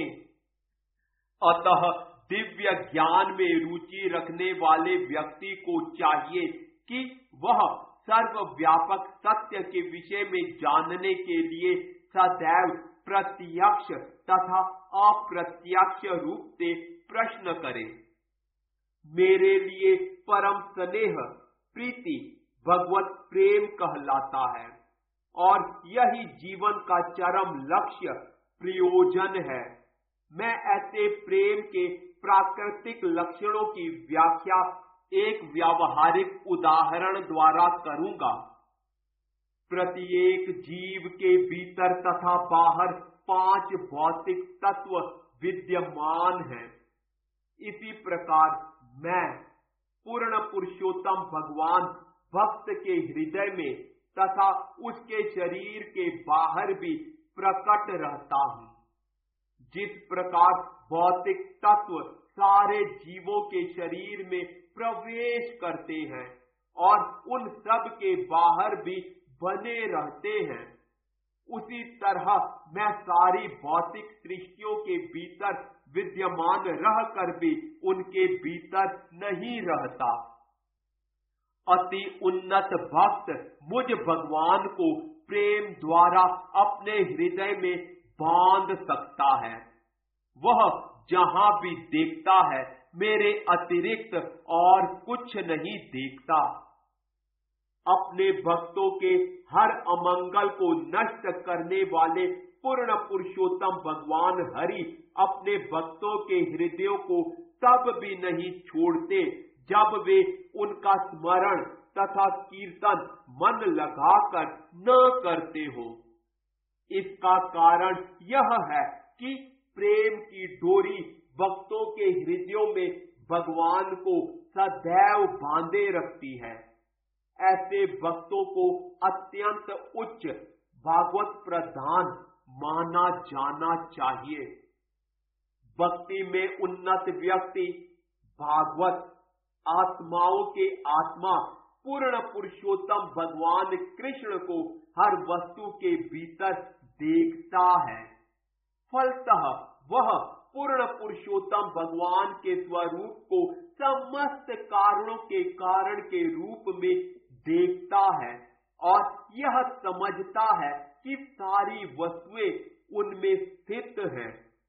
अतः दिव्य ज्ञान में रुचि रखने वाले व्यक्ति को चाहिए कि वह सर्वव्यापक सत्य के विषय में जानने के लिए सदैव प्रत्यक्ष तथा अप्रत्यक्ष रूप से प्रश्न करे। मेरे लिए परम स्नेह, प्रीति, भगवत प्रेम कहलाता है और यही जीवन का चरम लक्ष्य, प्रयोजन है। मैं ऐसे प्रेम के प्राकृतिक लक्षणों की व्याख्या एक व्यावहारिक उदाहरण द्वारा करूंगा। प्रत्येक जीव के भीतर तथा बाहर 5 भौतिक तत्व विद्यमान हैं। इसी प्रकार मैं पूर्ण पुरुषोत्तम भगवान भक्त के हृदय में तथा उसके शरीर के बाहर भी प्रकट रहता हूँ। जिस प्रकार भौतिक तत्व सारे जीवों के शरीर में प्रवेश करते हैं और उन सब के बाहर भी बने रहते हैं, उसी तरह मैं सारी भौतिक सृष्टियों के भीतर विद्यमान रहकर भी उनके भीतर नहीं रहता। अति उन्नत भक्त मुझ भगवान को प्रेम द्वारा अपने हृदय में बांध सकता है। वह जहां भी देखता है मेरे अतिरिक्त और कुछ नहीं देखता। अपने भक्तों के हर अमंगल को नष्ट करने वाले पूर्ण पुरुषोत्तम भगवान हरि अपने भक्तों के हृदयों को तब भी नहीं छोड़ते जब वे उनका स्मरण तथा कीर्तन मन लगाकर न करते हो। इसका कारण यह है कि प्रेम की डोरी भक्तों के हृदयों में भगवान को सदैव बांधे रखती है। ऐसे भक्तों को अत्यंत उच्च भागवत प्रधान माना जाना चाहिए। भक्ति में उन्नत व्यक्ति भागवत आत्माओं के आत्मा पूर्ण पुरुषोत्तम भगवान कृष्ण को हर वस्तु के भीतर देखता है। फलतः वह पूर्ण पुरुषोत्तम भगवान के स्वरूप को समस्त कारणों के कारण के रूप में देखता है और यह समझता है कि सारी वस्तुएं उनमें स्थित हैं।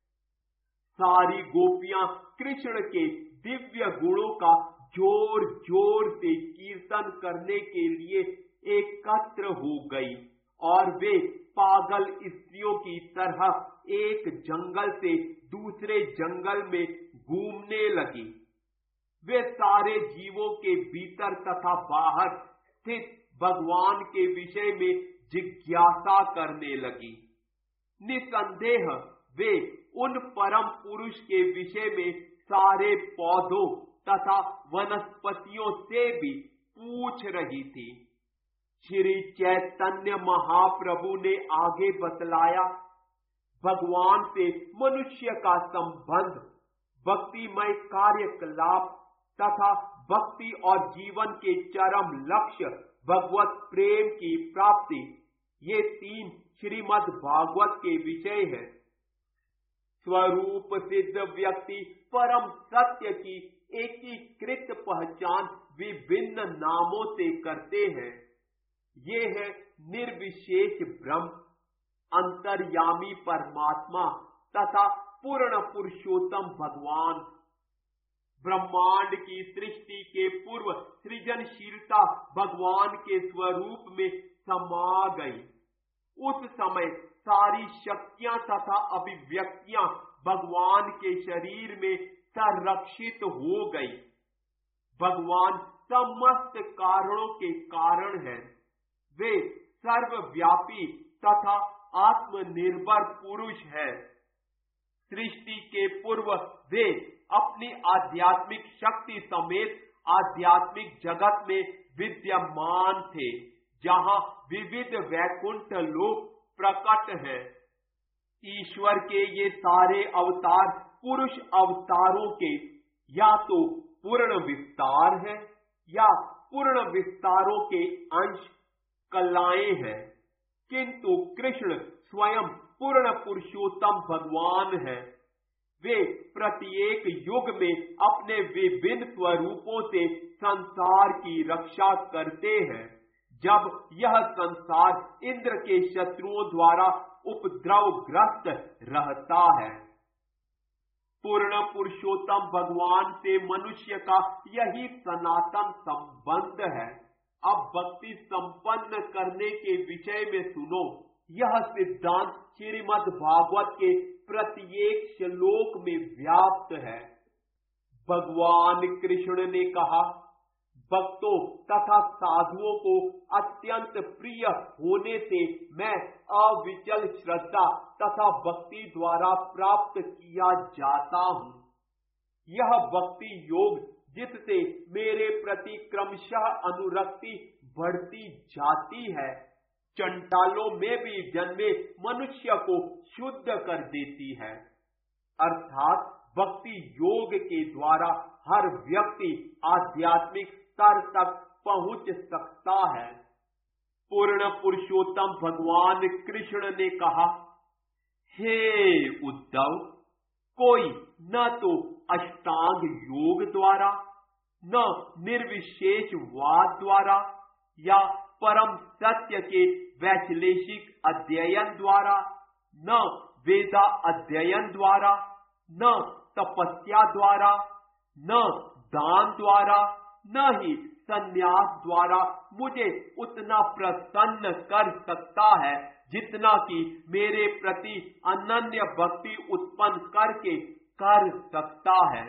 सारी गोपियां कृष्ण के दिव्य गुणों का जोर जोर से कीर्तन करने के लिए एकत्र हो गई और वे पागल स्त्रियों की तरह एक जंगल से दूसरे जंगल में घूमने लगी। वे सारे जीवों के भीतर तथा बाहर स्थित भगवान के विषय में जिज्ञासा करने लगी। निसंदेह वे उन परम पुरुष के विषय में सारे पौधों तथा वनस्पतियों से भी पूछ रही थी। श्री चैतन्य महाप्रभु ने आगे बतलाया, भगवान से मनुष्य का संबंध, भक्तिमय कार्यकलाप तथा भक्ति और जीवन के चरम लक्ष्य भगवत प्रेम की प्राप्ति, ये 3 श्रीमद् भागवत के विषय है। स्वरूप सिद्ध व्यक्ति परम सत्य की एकीकृत पहचान विभिन्न नामों से करते हैं। ये है निर्विशेष ब्रह्म, अंतर्यामी परमात्मा तथा पूर्ण पुरुषोत्तम भगवान। ब्रह्मांड की सृष्टि के पूर्व सृजनशीलता भगवान के स्वरूप में समा गई। उस समय सारी शक्तियां तथा अभिव्यक्तियां भगवान के शरीर में संरक्षित हो गई। भगवान समस्त कारणों के कारण हैं। वे सर्वव्यापी तथा आत्मनिर्भर पुरुष है। सृष्टि के पूर्व वे अपनी आध्यात्मिक शक्ति समेत आध्यात्मिक जगत में विद्यमान थे, जहां विविध वैकुंठ लोक प्रकट है। ईश्वर के ये सारे अवतार पुरुष अवतारों के या तो पूर्ण विस्तार है या पूर्ण विस्तारों के अंश कलाएं हैं, किंतु कृष्ण स्वयं पूर्ण पुरुषोत्तम भगवान है। वे प्रत्येक युग में अपने विभिन्न स्वरूपों से संसार की रक्षा करते हैं। जब यह संसार इंद्र के शत्रुओं द्वारा उपद्रवग्रस्त रहता है, पूर्ण पुरुषोत्तम भगवान से मनुष्य का यही सनातन संबंध है। अब भक्ति संपन्न करने के विषय में सुनो। यह सिद्धांत श्रीमद् भागवत के प्रत्येक श्लोक में व्याप्त है। भगवान कृष्ण ने कहा, भक्तों तथा साधुओं को अत्यंत प्रिय होने से मैं अविचल श्रद्धा तथा भक्ति द्वारा प्राप्त किया जाता हूँ। यह भक्ति योग जिससे मेरे प्रति क्रमशः अनुरक्ति बढ़ती जाती है, चंडालों में भी जन्मे मनुष्य को शुद्ध कर देती है। अर्थात भक्ति योग के द्वारा हर व्यक्ति आध्यात्मिक स्तर तक पहुंच सकता है। पूर्ण पुरुषोत्तम भगवान कृष्ण ने कहा, हे उद्धव, कोई न तो अष्टांग योग द्वारा, न निर्विशेष वाद द्वारा या परम सत्य के वैश्लेषिक अध्ययन द्वारा, न वेदा अध्ययन द्वारा, न तपस्या द्वारा, न दान द्वारा, न ही संन्यास द्वारा मुझे उतना प्रसन्न कर सकता है जितना कि मेरे प्रति अनन्य भक्ति उत्पन्न करके कर सकता है।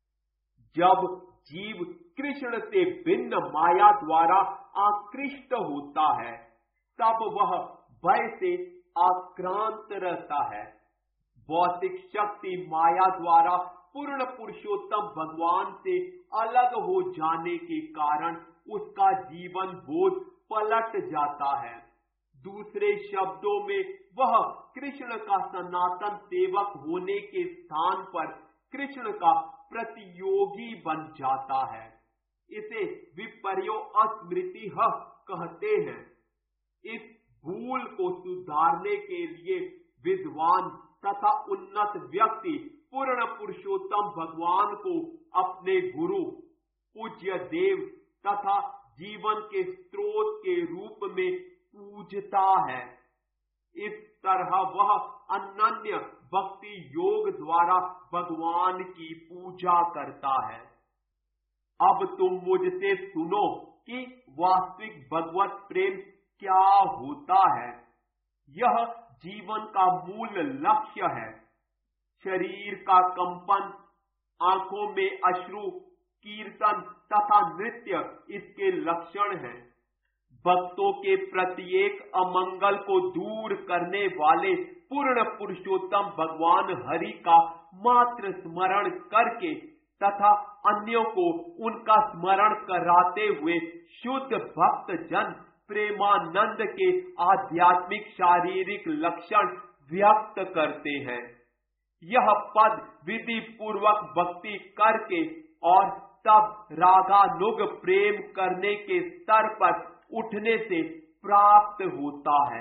जब जीव कृष्ण से भिन्न माया द्वारा आकृष्ट होता है, तब वह भय से आक्रांत रहता है। भौतिक शक्ति माया द्वारा पूर्ण पुरुषोत्तम भगवान से अलग हो जाने के कारण उसका जीवन बोध पलट जाता है। दूसरे शब्दों में वह कृष्ण का सनातन सेवक होने के स्थान पर कृष्ण का प्रतियोगी बन जाता है। इसे विपर्यो अस्मृति कहते हैं। इस भूल को सुधारने के लिए विद्वान तथा उन्नत व्यक्ति पूर्ण पुरुषोत्तम भगवान को अपने गुरु, पूज्य देव तथा जीवन के स्रोत के रूप में पूजता है। इस तरह वह अनन्य भक्ति योग द्वारा भगवान की पूजा करता है। अब तुम मुझसे सुनो कि वास्तविक भगवत प्रेम क्या होता है। यह जीवन का मूल लक्ष्य है। शरीर का कंपन, आंखों में अश्रु, कीर्तन तथा नृत्य इसके लक्षण हैं। भक्तों के प्रत्येक अमंगल को दूर करने वाले पूर्ण पुरुषोत्तम भगवान हरि का मात्र स्मरण करके तथा अन्यों को उनका स्मरण कराते हुए शुद्ध भक्त जन प्रेमानंद के आध्यात्मिक शारीरिक लक्षण व्यक्त करते हैं। यह पद विधि पूर्वक भक्ति करके और तब रागानुग प्रेम करने के स्तर पर उठने से प्राप्त होता है।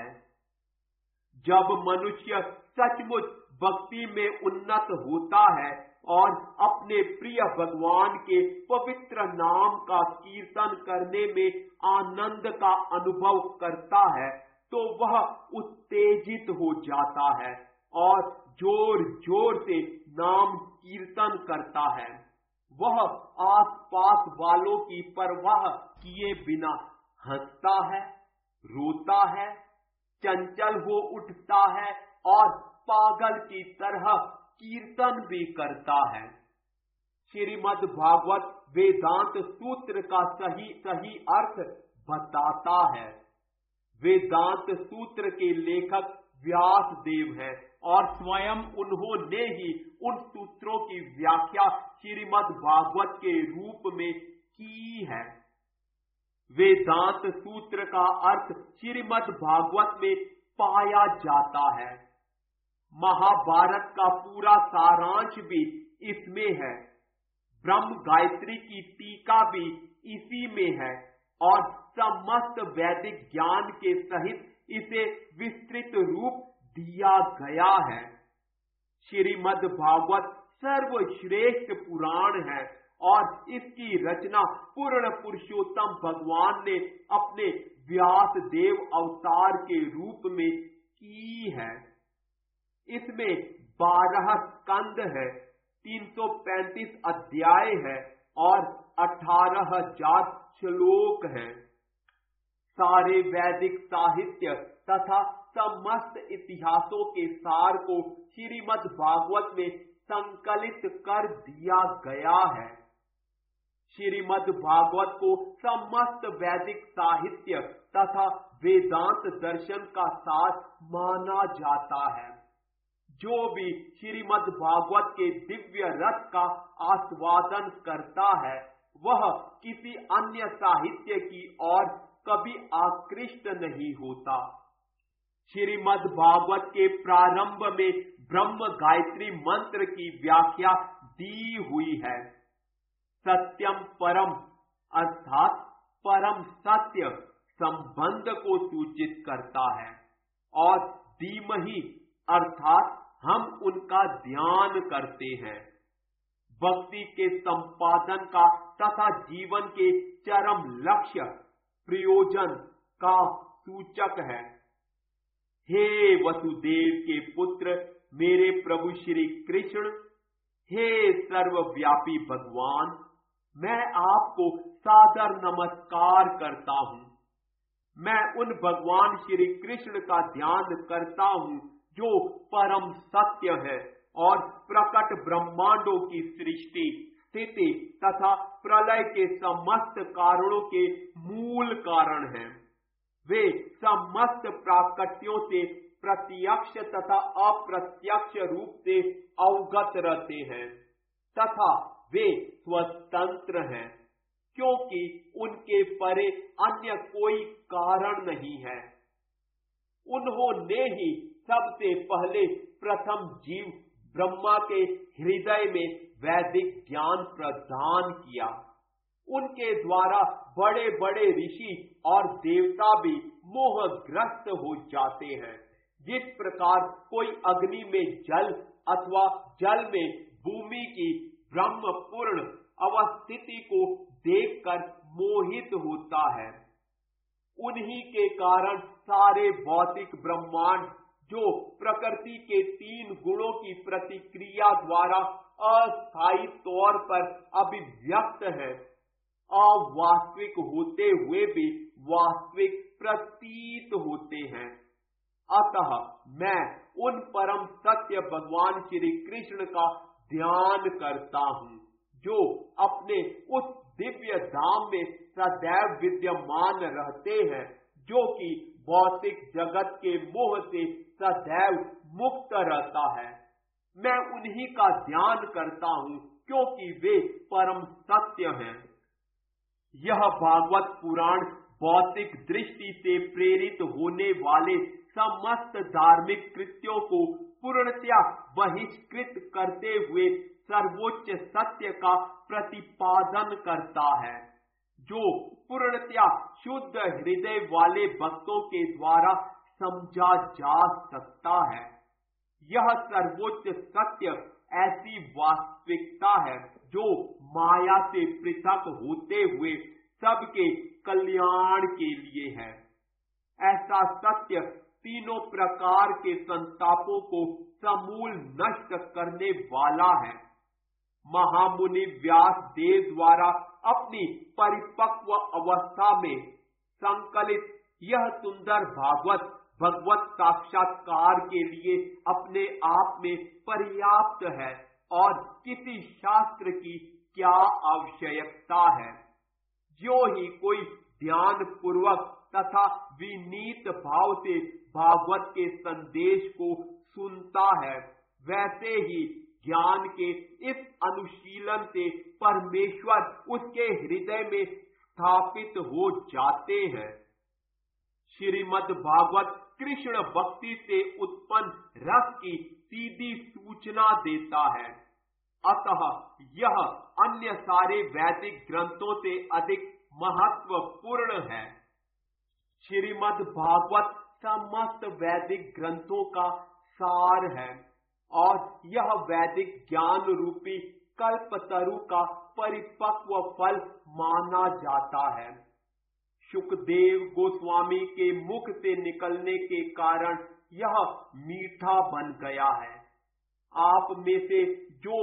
जब मनुष्य सचमुच भक्ति में उन्नत होता है और अपने प्रिय भगवान के पवित्र नाम का कीर्तन करने में आनंद का अनुभव करता है, तो वह उत्तेजित हो जाता है और जोर जोर से नाम कीर्तन करता है। वह आसपास वालों की परवाह किए बिना हंसता है, रोता है, चंचल हो उठता है और पागल की तरह कीर्तन भी करता है। श्रीमद् भागवत वेदांत सूत्र का सही अर्थ बताता है। वेदांत सूत्र के लेखक व्यास देव हैं और स्वयं उन्होंने ही उन सूत्रों की व्याख्या श्रीमद् भागवत के रूप में की है। वेदांत सूत्र का अर्थ श्रीमद् भागवत में पाया जाता है। महाभारत का पूरा सारांश भी इसमें है। ब्रह्म गायत्री की टीका भी इसी में है और समस्त वैदिक ज्ञान के सहित इसे विस्तृत रूप दिया गया है। श्रीमद् भागवत सर्वश्रेष्ठ पुराण है और इसकी रचना पूर्ण पुरुषोत्तम भगवान ने अपने व्यास देव अवतार के रूप में की है। इसमें 12 स्कंद है, 335 अध्याय है और 18,000 श्लोक हैं। सारे वैदिक साहित्य तथा समस्त इतिहासों के सार को श्रीमद् भागवत में संकलित कर दिया गया है। श्रीमद् भागवत को समस्त वैदिक साहित्य तथा वेदांत दर्शन का सार माना जाता है। जो भी श्रीमद् भागवत के दिव्य रस का आस्वादन करता है वह किसी अन्य साहित्य की ओर कभी आकृष्ट नहीं होता। श्रीमद् भागवत के प्रारंभ में ब्रह्म गायत्री मंत्र की व्याख्या दी हुई है। सत्यम परम अर्थात परम सत्य संबंध को सूचित करता है और धीमहि अर्थात हम उनका ध्यान करते हैं। भक्ति के संपादन का तथा जीवन के चरम लक्ष्य प्रयोजन का सूचक है। हे वसुदेव के पुत्र मेरे प्रभु श्री कृष्ण, हे सर्वव्यापी भगवान, मैं आपको सादर नमस्कार करता हूँ। मैं उन भगवान श्री कृष्ण का ध्यान करता हूँ जो परम सत्य है और प्रकट ब्रह्मांडों की सृष्टि, स्थिति तथा प्रलय के समस्त कारणों के मूल कारण हैं। वे समस्त प्राकट्यों से प्रत्यक्ष तथा अप्रत्यक्ष रूप से अवगत रहते हैं तथा वे स्वतंत्र हैं, क्योंकि उनके परे अन्य कोई कारण नहीं है। उन्होंने ही सबसे पहले प्रथम जीव ब्रह्मा के हृदय में वैदिक ज्ञान प्रदान किया। उनके द्वारा बड़े बड़े ऋषि और देवता भी मोहग्रस्त हो जाते हैं। जिस प्रकार कोई अग्नि में जल अथवा जल में भूमि की ब्रह्मपूर्ण अवस्थिति को देखकर मोहित होता है, उन्हीं के कारण सारे भौतिक ब्रह्मांड जो प्रकृति के तीन गुणों की प्रतिक्रिया द्वारा अस्थायी तौर पर अभिव्यक्त है, अवास्तविक होते हुए भी वास्तविक प्रतीत होते हैं। अतः मैं उन परम सत्य भगवान श्री कृष्ण का ध्यान करता हूँ जो अपने उस दिव्य धाम में सदैव विद्यमान रहते हैं, जो कि भौतिक जगत के मोह से सदैव मुक्त रहता है। मैं उन्हीं का ध्यान करता हूँ क्योंकि वे परम सत्य हैं। यह भागवत पुराण भौतिक दृष्टि से प्रेरित होने वाले समस्त धार्मिक कृत्यों को पूर्णतया बहिष्कृत करते हुए सर्वोच्च सत्य का प्रतिपादन करता है, जो पूर्णतया शुद्ध हृदय वाले भक्तों के द्वारा समझा जा सकता है। यह सर्वोच्च सत्य ऐसी वास्तविकता है जो माया से पृथक होते हुए सबके कल्याण के लिए है। ऐसा सत्य तीनों प्रकार के संतापों को समूल नष्ट करने वाला है। महामुनि व्यास देव द्वारा अपनी परिपक्व अवस्था में संकलित यह सुंदर भागवत भगवत साक्षात्कार के लिए अपने आप में पर्याप्त है और किसी शास्त्र की क्या आवश्यकता है। जो ही कोई ध्यान पूर्वक तथा विनीत भाव से भागवत के संदेश को सुनता है, वैसे ही ज्ञान के इस अनुशीलन से परमेश्वर उसके हृदय में स्थापित हो जाते हैं। श्रीमद् भागवत कृष्ण भक्ति से उत्पन्न रस की सीधी सूचना देता है। अतः यह अन्य सारे वैदिक ग्रंथों से अधिक महत्वपूर्ण है। श्रीमद् भागवत समस्त वैदिक ग्रंथों का सार है और यह वैदिक ज्ञान रूपी कल्पतरु का परिपक्व फल माना जाता है। शुकदेव गोस्वामी के मुख से निकलने के कारण यह मीठा बन गया है। आप में से जो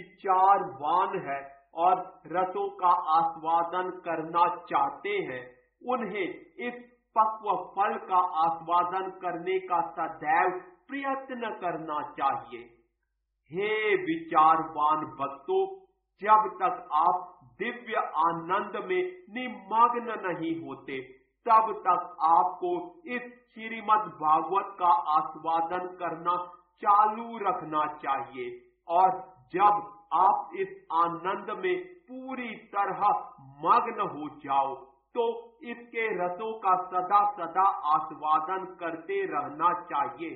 विचारवान है और रसों का आस्वादन करना चाहते हैं, उन्हें इस पक्व फल का आस्वादन करने का सदैव प्रयत्न करना चाहिए। हे विचारवान भक्तों, जब तक आप दिव्य आनंद में निमग्न नहीं होते, तब तक आपको इस श्रीमद् भागवत का आस्वादन करना चालू रखना चाहिए। और जब आप इस आनंद में पूरी तरह मग्न हो जाओ तो इसके रसों का सदा सदा आस्वादन करते रहना चाहिए।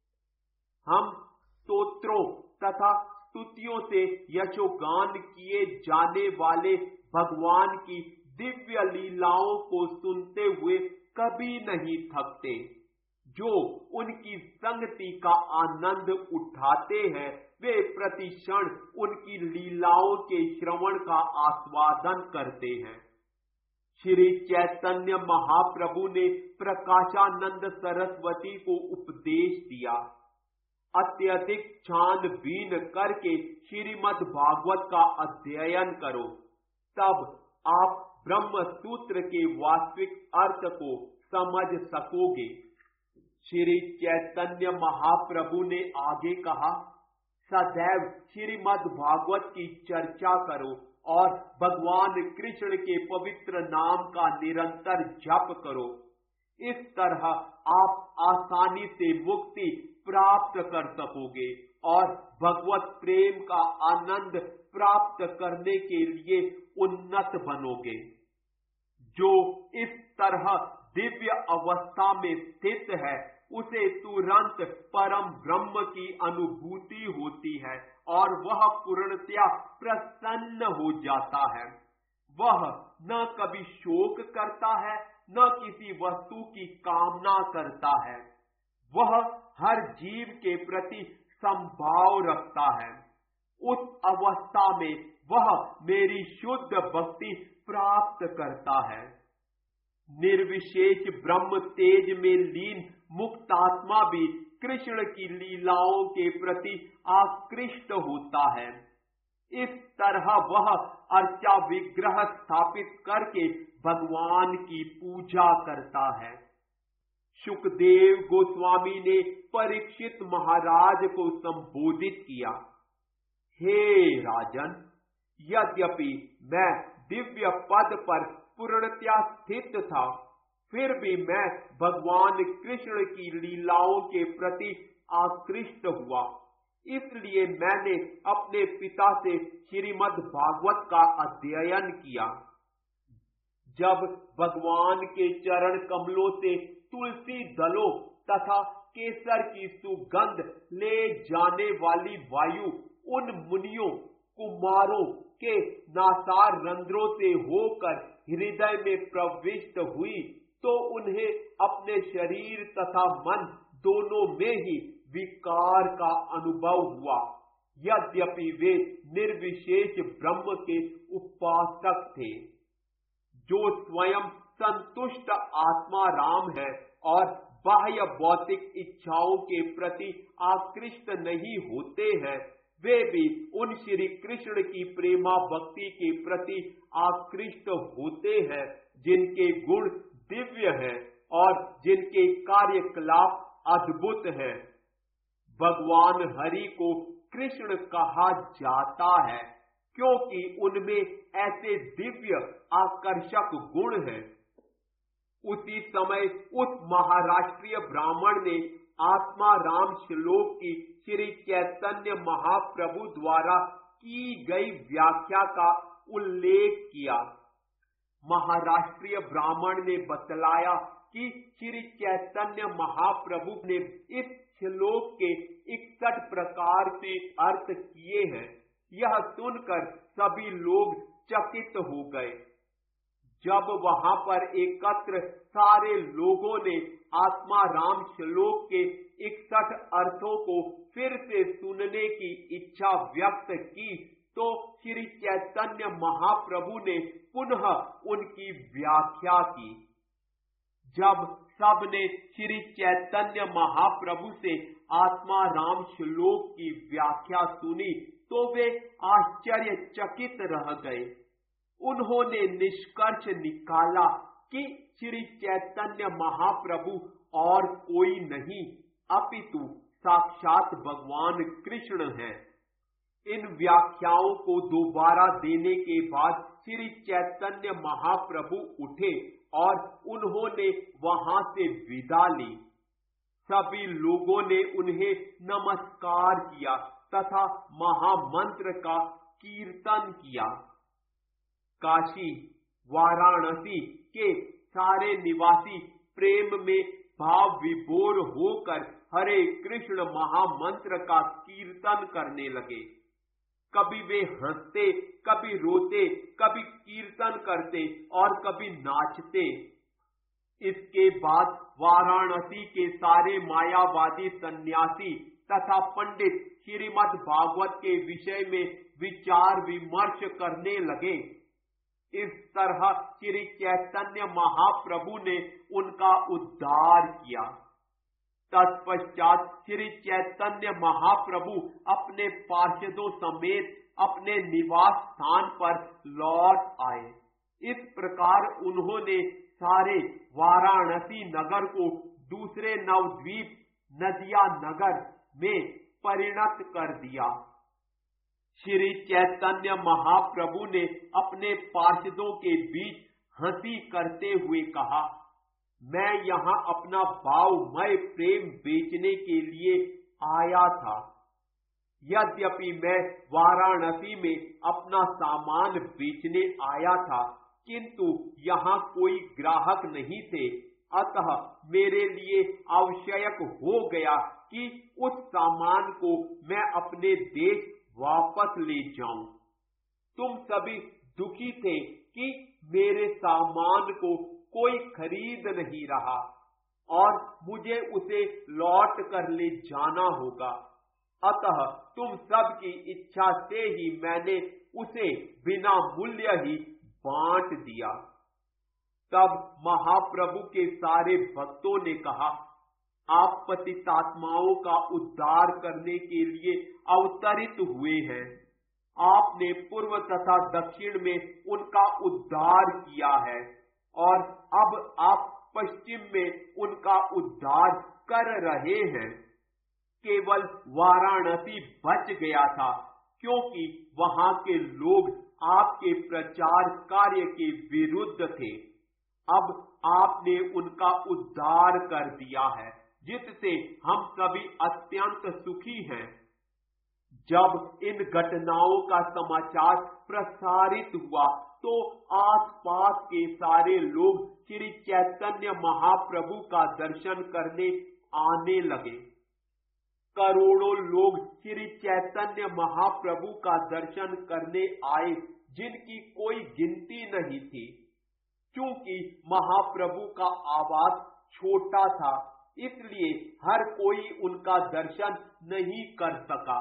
हम स्तोत्रों तथा स्तुतियों से यशोगान किए जाने वाले भगवान की दिव्य लीलाओं को सुनते हुए कभी नहीं थकते। जो उनकी संगति का आनंद उठाते हैं वे प्रतिक्षण उनकी लीलाओं के श्रवण का आस्वादन करते हैं। श्री चैतन्य महाप्रभु ने प्रकाशानंद सरस्वती को उपदेश दिया, अत्यधिक छानबीन करके श्रीमद् भागवत का अध्ययन करो, तब आप ब्रह्म सूत्र के वास्तविक अर्थ को समझ सकोगे। श्री चैतन्य महाप्रभु ने आगे कहा, सदैव श्रीमद् भागवत की चर्चा करो और भगवान कृष्ण के पवित्र नाम का निरंतर जप करो। इस तरह आप आसानी से मुक्ति प्राप्त कर सकोगे और भगवत प्रेम का आनंद प्राप्त करने के लिए उन्नत बनोगे। जो इस तरह दिव्य अवस्था में स्थित है उसे तुरंत परम ब्रह्म की अनुभूति होती है और वह पूर्णतया प्रसन्न हो जाता है। वह न कभी शोक करता है न किसी वस्तु की कामना करता है। वह हर जीव के प्रति समभाव रखता है। उस अवस्था में वह मेरी शुद्ध भक्ति प्राप्त करता है। निर्विशेष ब्रह्म तेज में लीन मुक्तात्मा भी कृष्ण की लीलाओं के प्रति आकृष्ट होता है। इस तरह वह अर्चा विग्रह स्थापित करके भगवान की पूजा करता है। शुकदेव गोस्वामी ने परीक्षित महाराज को संबोधित किया, हे राजन, यद्यपि मैं दिव्य पद पर पूर्णतया स्थित था, फिर भी मैं भगवान कृष्ण की लीलाओं के प्रति आकृष्ट हुआ। इसलिए मैंने अपने पिता से श्रीमद् भागवत का अध्ययन किया। जब भगवान के चरण कमलों से तुलसी दलों तथा केसर की सुगंध ले जाने वाली वायु उन मुनियों कुमारों के नासार रंध्रों से होकर हृदय में प्रविष्ट हुई, तो उन्हें अपने शरीर तथा मन दोनों में ही विकार का अनुभव हुआ। यद्यपि वे निर्विशेष ब्रह्म के उपासक थे, जो स्वयं संतुष्ट आत्मा राम है और बाह्य भौतिक इच्छाओं के प्रति आकृष्ट नहीं होते हैं, वे भी उन श्री कृष्ण की प्रेमा भक्ति के प्रति आकृष्ट होते हैं, जिनके गुण दिव्य हैं और जिनके कार्यकलाप अद्भुत हैं। भगवान हरि को कृष्ण कहा जाता है क्योंकि उनमें ऐसे दिव्य आकर्षक गुण हैं। उसी समय उस महाराष्ट्रीय ब्राह्मण ने आत्मा राम श्लोक की श्री चैतन्य महाप्रभु द्वारा की गई व्याख्या का उल्लेख किया। महाराष्ट्रीय ब्राह्मण ने बतलाया कि श्री चैतन्य महाप्रभु ने इस श्लोक के 61 प्रकार से अर्थ किए हैं। यह सुनकर सभी लोग चकित हो गए। जब वहां पर एकत्र सारे लोगों ने आत्मा राम श्लोक के 61 अर्थों को फिर से सुनने की इच्छा व्यक्त की, तो श्री चैतन्य महाप्रभु ने पुनः उनकी व्याख्या की। जब सबने श्री चैतन्य महाप्रभु से आत्मा राम श्लोक की व्याख्या सुनी, तो वे आश्चर्यचकित रह गए। उन्होंने निष्कर्ष निकाला कि श्री चैतन्य महाप्रभु और कोई नहीं अपितु साक्षात भगवान कृष्ण हैं। इन व्याख्याओं को दोबारा देने के बाद श्री चैतन्य महाप्रभु उठे और उन्होंने वहां से विदा ली। सभी लोगों ने उन्हें नमस्कार किया तथा महामंत्र का कीर्तन किया। काशी वाराणसी के सारे निवासी प्रेम में भाव विभोर होकर हरे कृष्ण महामंत्र का कीर्तन करने लगे। कभी वे हंसते, कभी रोते, कभी कीर्तन करते और कभी नाचते। इसके बाद वाराणसी के सारे मायावादी सन्यासी तथा पंडित श्रीमद् भागवत के विषय में विचार विमर्श करने लगे। इस तरह श्री चैतन्य महाप्रभु ने उनका उद्धार किया। तत्पश्चात श्री चैतन्य महाप्रभु अपने पार्षदों समेत अपने निवास स्थान पर लौट आए। इस प्रकार उन्होंने सारे वाराणसी नगर को दूसरे नवद्वीप नदिया नगर में परिणत कर दिया। श्री चैतन्य महाप्रभु ने अपने पार्षदों के बीच हंसी करते हुए कहा, मैं यहाँ अपना भावमय प्रेम बेचने के लिए आया था। यद्यपि मैं वाराणसी में अपना सामान बेचने आया था, किंतु यहाँ कोई ग्राहक नहीं थे, अतः मेरे लिए आवश्यक हो गया कि उस सामान को मैं अपने देश वापस ले जाऊं। तुम सभी दुखी थे कि मेरे सामान को कोई खरीद नहीं रहा और मुझे उसे लौट कर ले जाना होगा, अतः तुम सब की इच्छा से ही मैंने उसे बिना मूल्य ही बांट दिया। तब महाप्रभु के सारे भक्तों ने कहा, आप पतितात्माओं का उद्धार करने के लिए अवतरित हुए हैं। आपने पूर्व तथा दक्षिण में उनका उद्धार किया है और अब आप पश्चिम में उनका उद्धार कर रहे हैं। केवल वाराणसी बच गया था, क्योंकि वहां के लोग आपके प्रचार कार्य के विरुद्ध थे। अब आपने उनका उद्धार कर दिया है, जिससे हम सभी अत्यंत सुखी हैं। जब इन घटनाओं का समाचार प्रसारित हुआ तो आसपास के सारे लोग श्री चैतन्य महाप्रभु का दर्शन करने आने लगे। करोड़ों लोग श्री चैतन्य महाप्रभु का दर्शन करने आए, जिनकी कोई गिनती नहीं थी। क्योंकि महाप्रभु का आवास छोटा था, इसलिए हर कोई उनका दर्शन नहीं कर सका।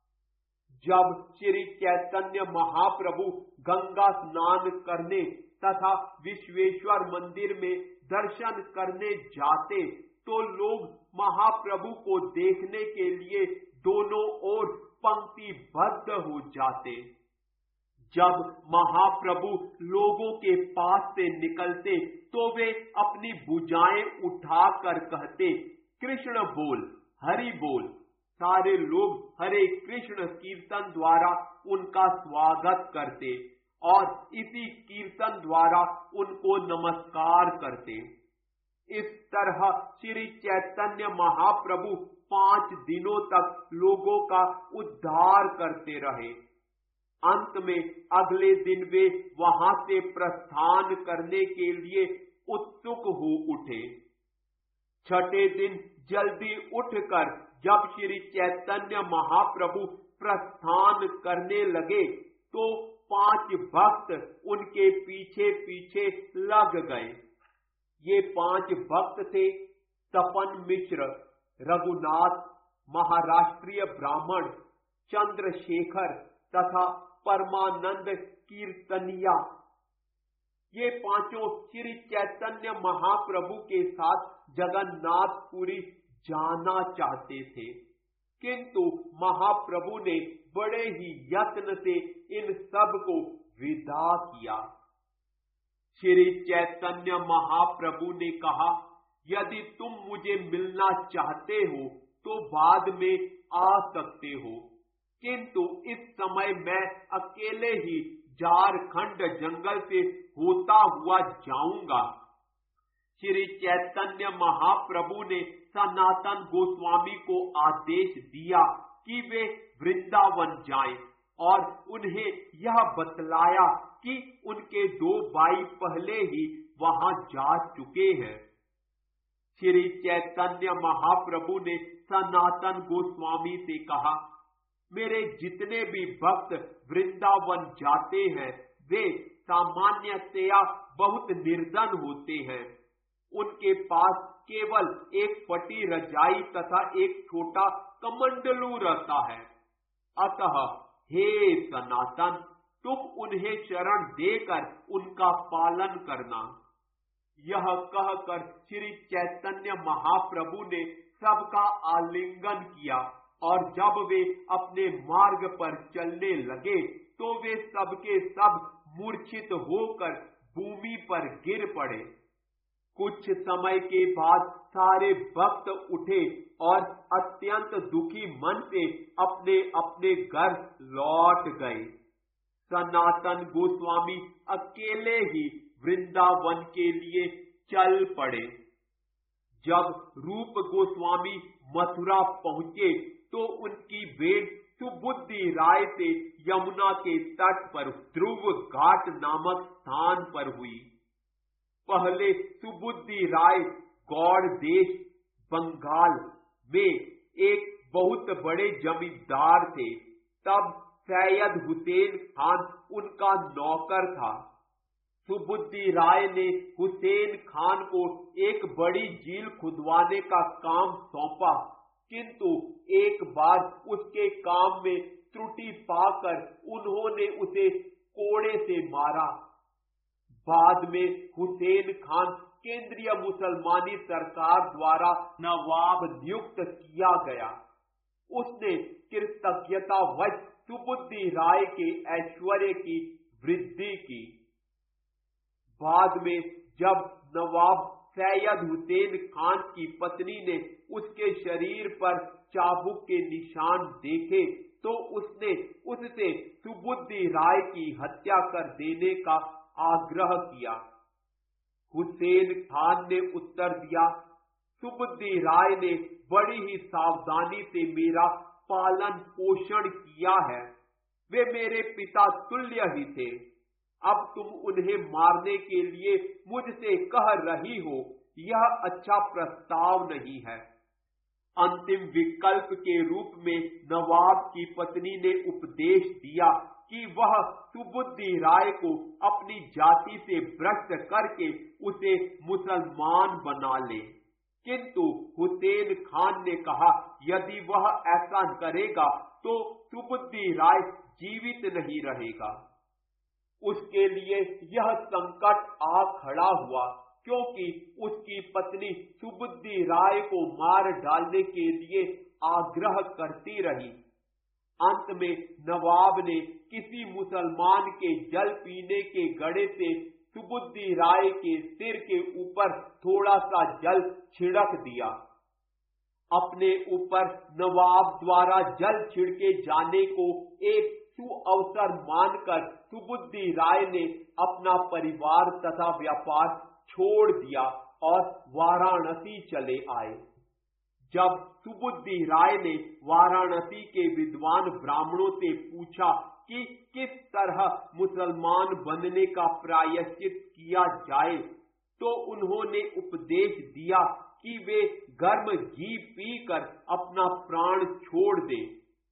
जब श्री चैतन्य महाप्रभु गंगा स्नान करने तथा विश्वेश्वर मंदिर में दर्शन करने जाते, तो लोग महाप्रभु को देखने के लिए दोनों ओर पंक्तिबद्ध हो जाते। जब महाप्रभु लोगों के पास से निकलते तो वे अपनी भुजाएं उठाकर कहते, कृष्ण बोल, हरि बोल। सारे लोग हरे कृष्ण कीर्तन द्वारा उनका स्वागत करते और इसी कीर्तन द्वारा उनको नमस्कार करते। इस तरह श्री चैतन्य महाप्रभु 5 दिनों तक लोगों का उद्धार करते रहे। अंत में अगले दिन वे वहां से प्रस्थान करने के लिए उत्सुक हो उठे। छठे दिन जल्दी उठकर जब श्री चैतन्य महाप्रभु प्रस्थान करने लगे तो 5 भक्त उनके पीछे पीछे लग गए। ये 5 भक्त थे तपन मिश्र, रघुनाथ, महाराष्ट्रीय ब्राह्मण, चंद्रशेखर तथा परमानंद कीर्तनिया। ये पांचों श्री चैतन्य महाप्रभु के साथ जगन्नाथपुरी जाना चाहते थे, किंतु महाप्रभु ने बड़े ही यत्न से इन सब को विदा किया। श्री चैतन्य महाप्रभु ने कहा, यदि तुम मुझे मिलना चाहते हो तो बाद में आ सकते हो, किंतु इस समय मैं अकेले ही झारखंड जंगल से होता हुआ जाऊंगा। श्री चैतन्य महाप्रभु ने सनातन गोस्वामी को आदेश दिया कि वे वृंदावन जाएं और उन्हें यह बतलाया कि उनके 2 भाई पहले ही वहां जा चुके हैं। श्री चैतन्य महाप्रभु ने सनातन गोस्वामी से कहा, मेरे जितने भी भक्त वृंदावन जाते हैं वे सामान्यतया बहुत निर्धन होते हैं। उनके पास केवल एक फटी रजाई तथा एक छोटा कमंडलू रहता है। अतः हे सनातन, तुम उन्हें शरण देकर उनका पालन करना। यह कहकर श्री चैतन्य महाप्रभु ने सबका आलिंगन किया और जब वे अपने मार्ग पर चलने लगे तो वे सबके सब मूर्छित होकर भूमि पर गिर पड़े। कुछ समय के बाद सारे भक्त उठे और अत्यंत दुखी मन से अपने अपने घर लौट गए। सनातन गोस्वामी अकेले ही वृंदावन के लिए चल पड़े। जब रूप गोस्वामी मथुरा पहुंचे तो उनकी भेंट सुबुद्धि राय से यमुना के तट पर ध्रुव घाट नामक स्थान पर हुई। पहले सुबुद्धि राय गौड़ देश बंगाल में एक बहुत बड़े जमींदार थे। तब सैयद हुसैन खान उनका नौकर था। सुबुद्धि राय ने हुसैन खान को एक बड़ी झील खुदवाने का काम सौंपा, किंतु एक बार उसके काम में त्रुटि पाकर उन्होंने उसे कोड़े से मारा। बाद में हुसैन खान केंद्रीय मुसलमानी सरकार द्वारा नवाब नियुक्त किया गया। उसने कृतज्ञतावश सुबुद्धि राय के ऐश्वर्य की वृद्धि की। बाद में जब नवाब सैयद हुसैन खान की पत्नी ने उसके शरीर पर चाबुक के निशान देखे तो उसने उससे सुबुद्धि राय की हत्या कर देने का आग्रह किया। हुसैन खान ने उत्तर दिया, सुबुद्धि राय ने बड़ी ही सावधानी से मेरा पालन पोषण किया है। वे मेरे पिता तुल्य ही थे। अब तुम उन्हें मारने के लिए मुझसे कह रही हो, यह अच्छा प्रस्ताव नहीं है। अंतिम विकल्प के रूप में नवाब की पत्नी ने उपदेश दिया कि वह सुबुद्धि राय को अपनी जाति से भ्रष्ट करके उसे मुसलमान बना ले। किंतु हुसैन खान ने कहा, यदि वह ऐसा करेगा तो सुबुद्धि राय जीवित नहीं रहेगा। उसके लिए यह संकट आ खड़ा हुआ क्योंकि उसकी पत्नी सुबुद्धि राय को मार डालने के लिए आग्रह करती रही। अंत में नवाब ने किसी मुसलमान के जल पीने के घड़े से सुबुद्धि राय के सिर के ऊपर थोड़ा सा जल छिड़क दिया। अपने ऊपर नवाब द्वारा जल छिड़के जाने को एक सुअवसर मानकर सुबुद्धि राय ने अपना परिवार तथा व्यापार छोड़ दिया और वाराणसी चले आए। जब सुबुद्धि राय ने वाराणसी के विद्वान ब्राह्मणों से पूछा कि किस तरह मुसलमान बनने का प्रायश्चित किया जाए, तो उन्होंने उपदेश दिया कि वे गर्म घी पीकर अपना प्राण छोड़ दें।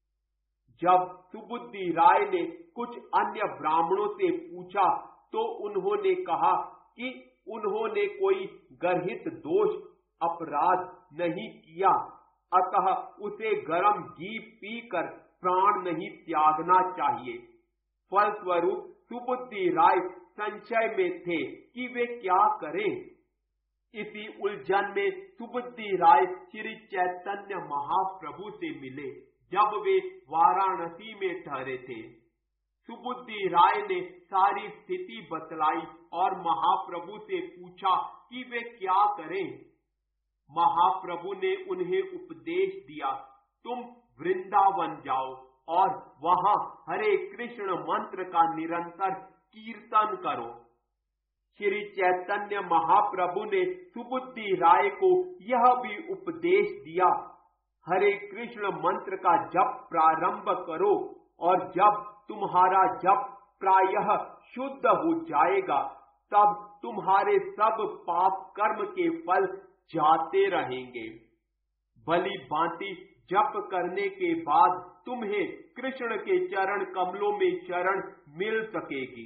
जब सुबुद्धि राय ने कुछ अन्य ब्राह्मणों से पूछा तो उन्होंने कहा कि उन्होंने कोई गर्हित दोष अपराध नहीं किया, अतः उसे गर्म घी पीकर प्राण नहीं त्यागना चाहिए। फलस्वरूप सुबुद्धि राय संशय में थे कि वे क्या करें। इसी उलझन में सुबुद्धि राय श्री चैतन्य महाप्रभु से मिले जब वे वाराणसी में ठहरे थे। सुबुद्धि राय ने सारी स्थिति बतलाई और महाप्रभु से पूछा कि वे क्या करें। महाप्रभु ने उन्हें उपदेश दिया, तुम वृंदावन जाओ और वहां हरे कृष्ण मंत्र का निरंतर कीर्तन करो। श्री चैतन्य महाप्रभु ने सुबुद्धि राय को यह भी उपदेश दिया, हरे कृष्ण मंत्र का जप प्रारंभ करो और जब तुम्हारा जप प्रायः शुद्ध हो जाएगा तब तुम्हारे सब पाप कर्म के फल जाते रहेंगे। भली भांति जप करने के बाद तुम्हें कृष्ण के चरण कमलों में शरण मिल सकेगी।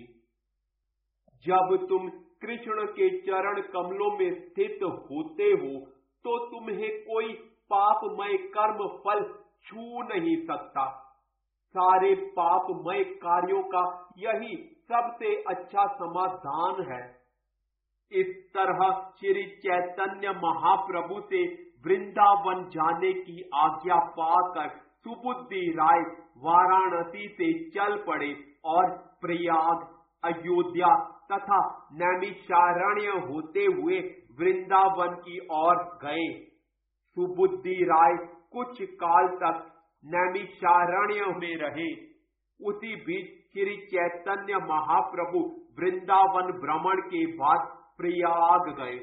जब तुम कृष्ण के चरण कमलों में स्थित होते हो तो तुम्हें कोई पापमय कर्म फल छू नहीं सकता। सारे पापमय कार्यों का यही सबसे अच्छा समाधान है। इस तरह श्री चैतन्य महाप्रभु से वृंदावन जाने की आज्ञा पाकर सुबुद्धि राय वाराणसी से चल पड़े और प्रयाग, अयोध्या तथा नैमिषारण्य होते हुए वृंदावन की ओर गए। सुबुद्धि राय कुछ काल तक नैमिषारण्य में रहे। उसी बीच श्री चैतन्य महाप्रभु वृंदावन भ्रमण के बाद प्रयाग गए।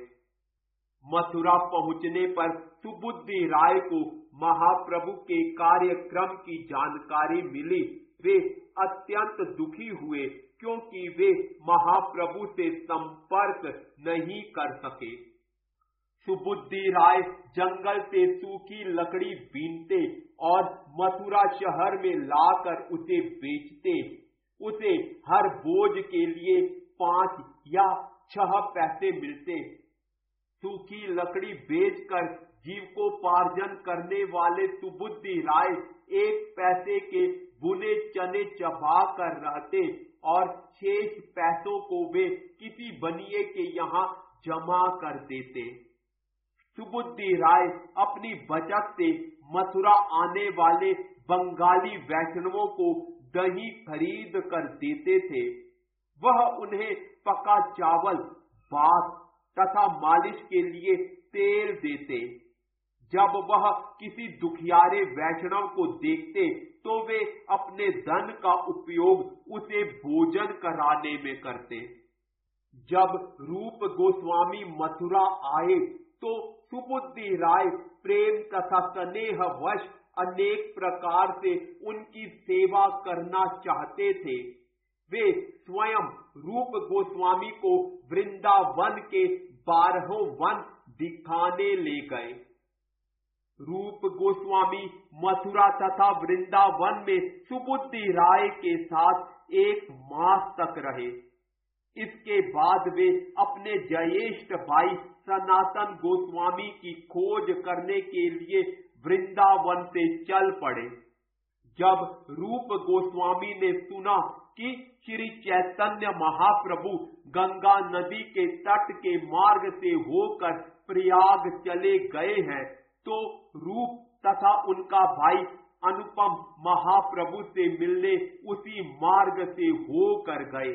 मथुरा पहुंचने पर सुबुद्धि राय को महाप्रभु के कार्यक्रम की जानकारी मिली। वे अत्यंत दुखी हुए क्योंकि वे महाप्रभु से संपर्क नहीं कर सके। सुबुद्धि राय जंगल से सूखी लकड़ी बीनते और मथुरा शहर में लाकर उसे बेचते। उसे हर बोझ के लिए 5 या 6 पैसे मिलते। सूखी लकड़ी बेचकर जीविकोपार्जन करने वाले सुबुद्धि राय 1 पैसे के बुने चने चबा कर रहते और शेष पैसों को वे किसी बनिए के यहाँ जमा कर देते। सुबुद्धि राय अपनी बचत से मथुरा आने वाले बंगाली वैष्णवों को दही खरीद कर देते थे। वह उन्हें पका चावल, भात तथा मालिश के लिए तेल देते। जब वह किसी दुखियारे वैष्णव को देखते तो वे अपने धन का उपयोग उसे भोजन कराने में करते। जब रूप गोस्वामी मथुरा आए तो सुबुद्धि राय प्रेम तथा स्नेह वश अनेक प्रकार से उनकी सेवा करना चाहते थे। वे स्वयं रूप गोस्वामी को वृंदावन के 12 वन दिखाने ले गए। रूप गोस्वामी मथुरा तथा वृंदावन में सुबुद्धि राय के साथ 1 मास तक रहे। इसके बाद वे अपने ज्येष्ठ भाई सनातन गोस्वामी की खोज करने के लिए वृंदावन से चल पड़े। जब रूप गोस्वामी ने सुना कि श्री चैतन्य महाप्रभु गंगा नदी के तट के मार्ग से होकर प्रयाग चले गए हैं तो रूप तथा उनका भाई अनुपम महाप्रभु से मिलने उसी मार्ग से होकर गए।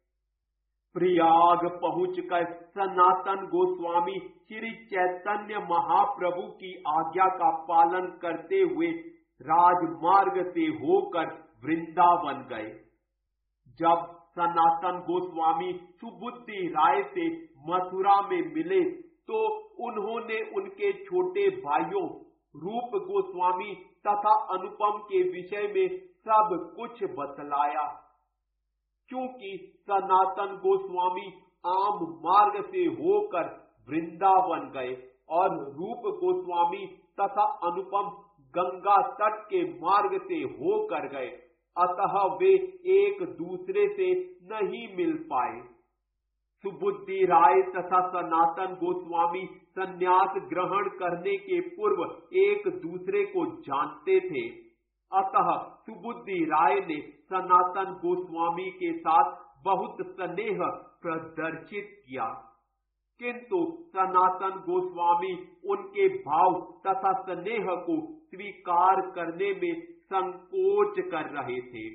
प्रयाग पहुंचकर सनातन गोस्वामी श्री चैतन्य महाप्रभु की आज्ञा का पालन करते हुए राजमार्ग से होकर वृंदावन गए। जब सनातन गोस्वामी सुबुद्धि राय से मथुरा में मिले तो उन्होंने उनके छोटे भाइयों रूप गोस्वामी तथा अनुपम के विषय में सब कुछ बतलाया। क्योंकि सनातन गोस्वामी आम मार्ग से होकर वृंदावन गए और रूप गोस्वामी तथा अनुपम गंगा तट के मार्ग से होकर गए, अतः वे एक दूसरे से नहीं मिल पाए। सुबुद्धि राय तथा सनातन गोस्वामी संन्यास ग्रहण करने के पूर्व एक दूसरे को जानते थे। अतः सुबुद्धि राय ने सनातन गोस्वामी के साथ बहुत स्नेह प्रदर्शित किया, किंतु सनातन गोस्वामी उनके भाव तथा स्नेह को स्वीकार करने में संकोच कर रहे थे।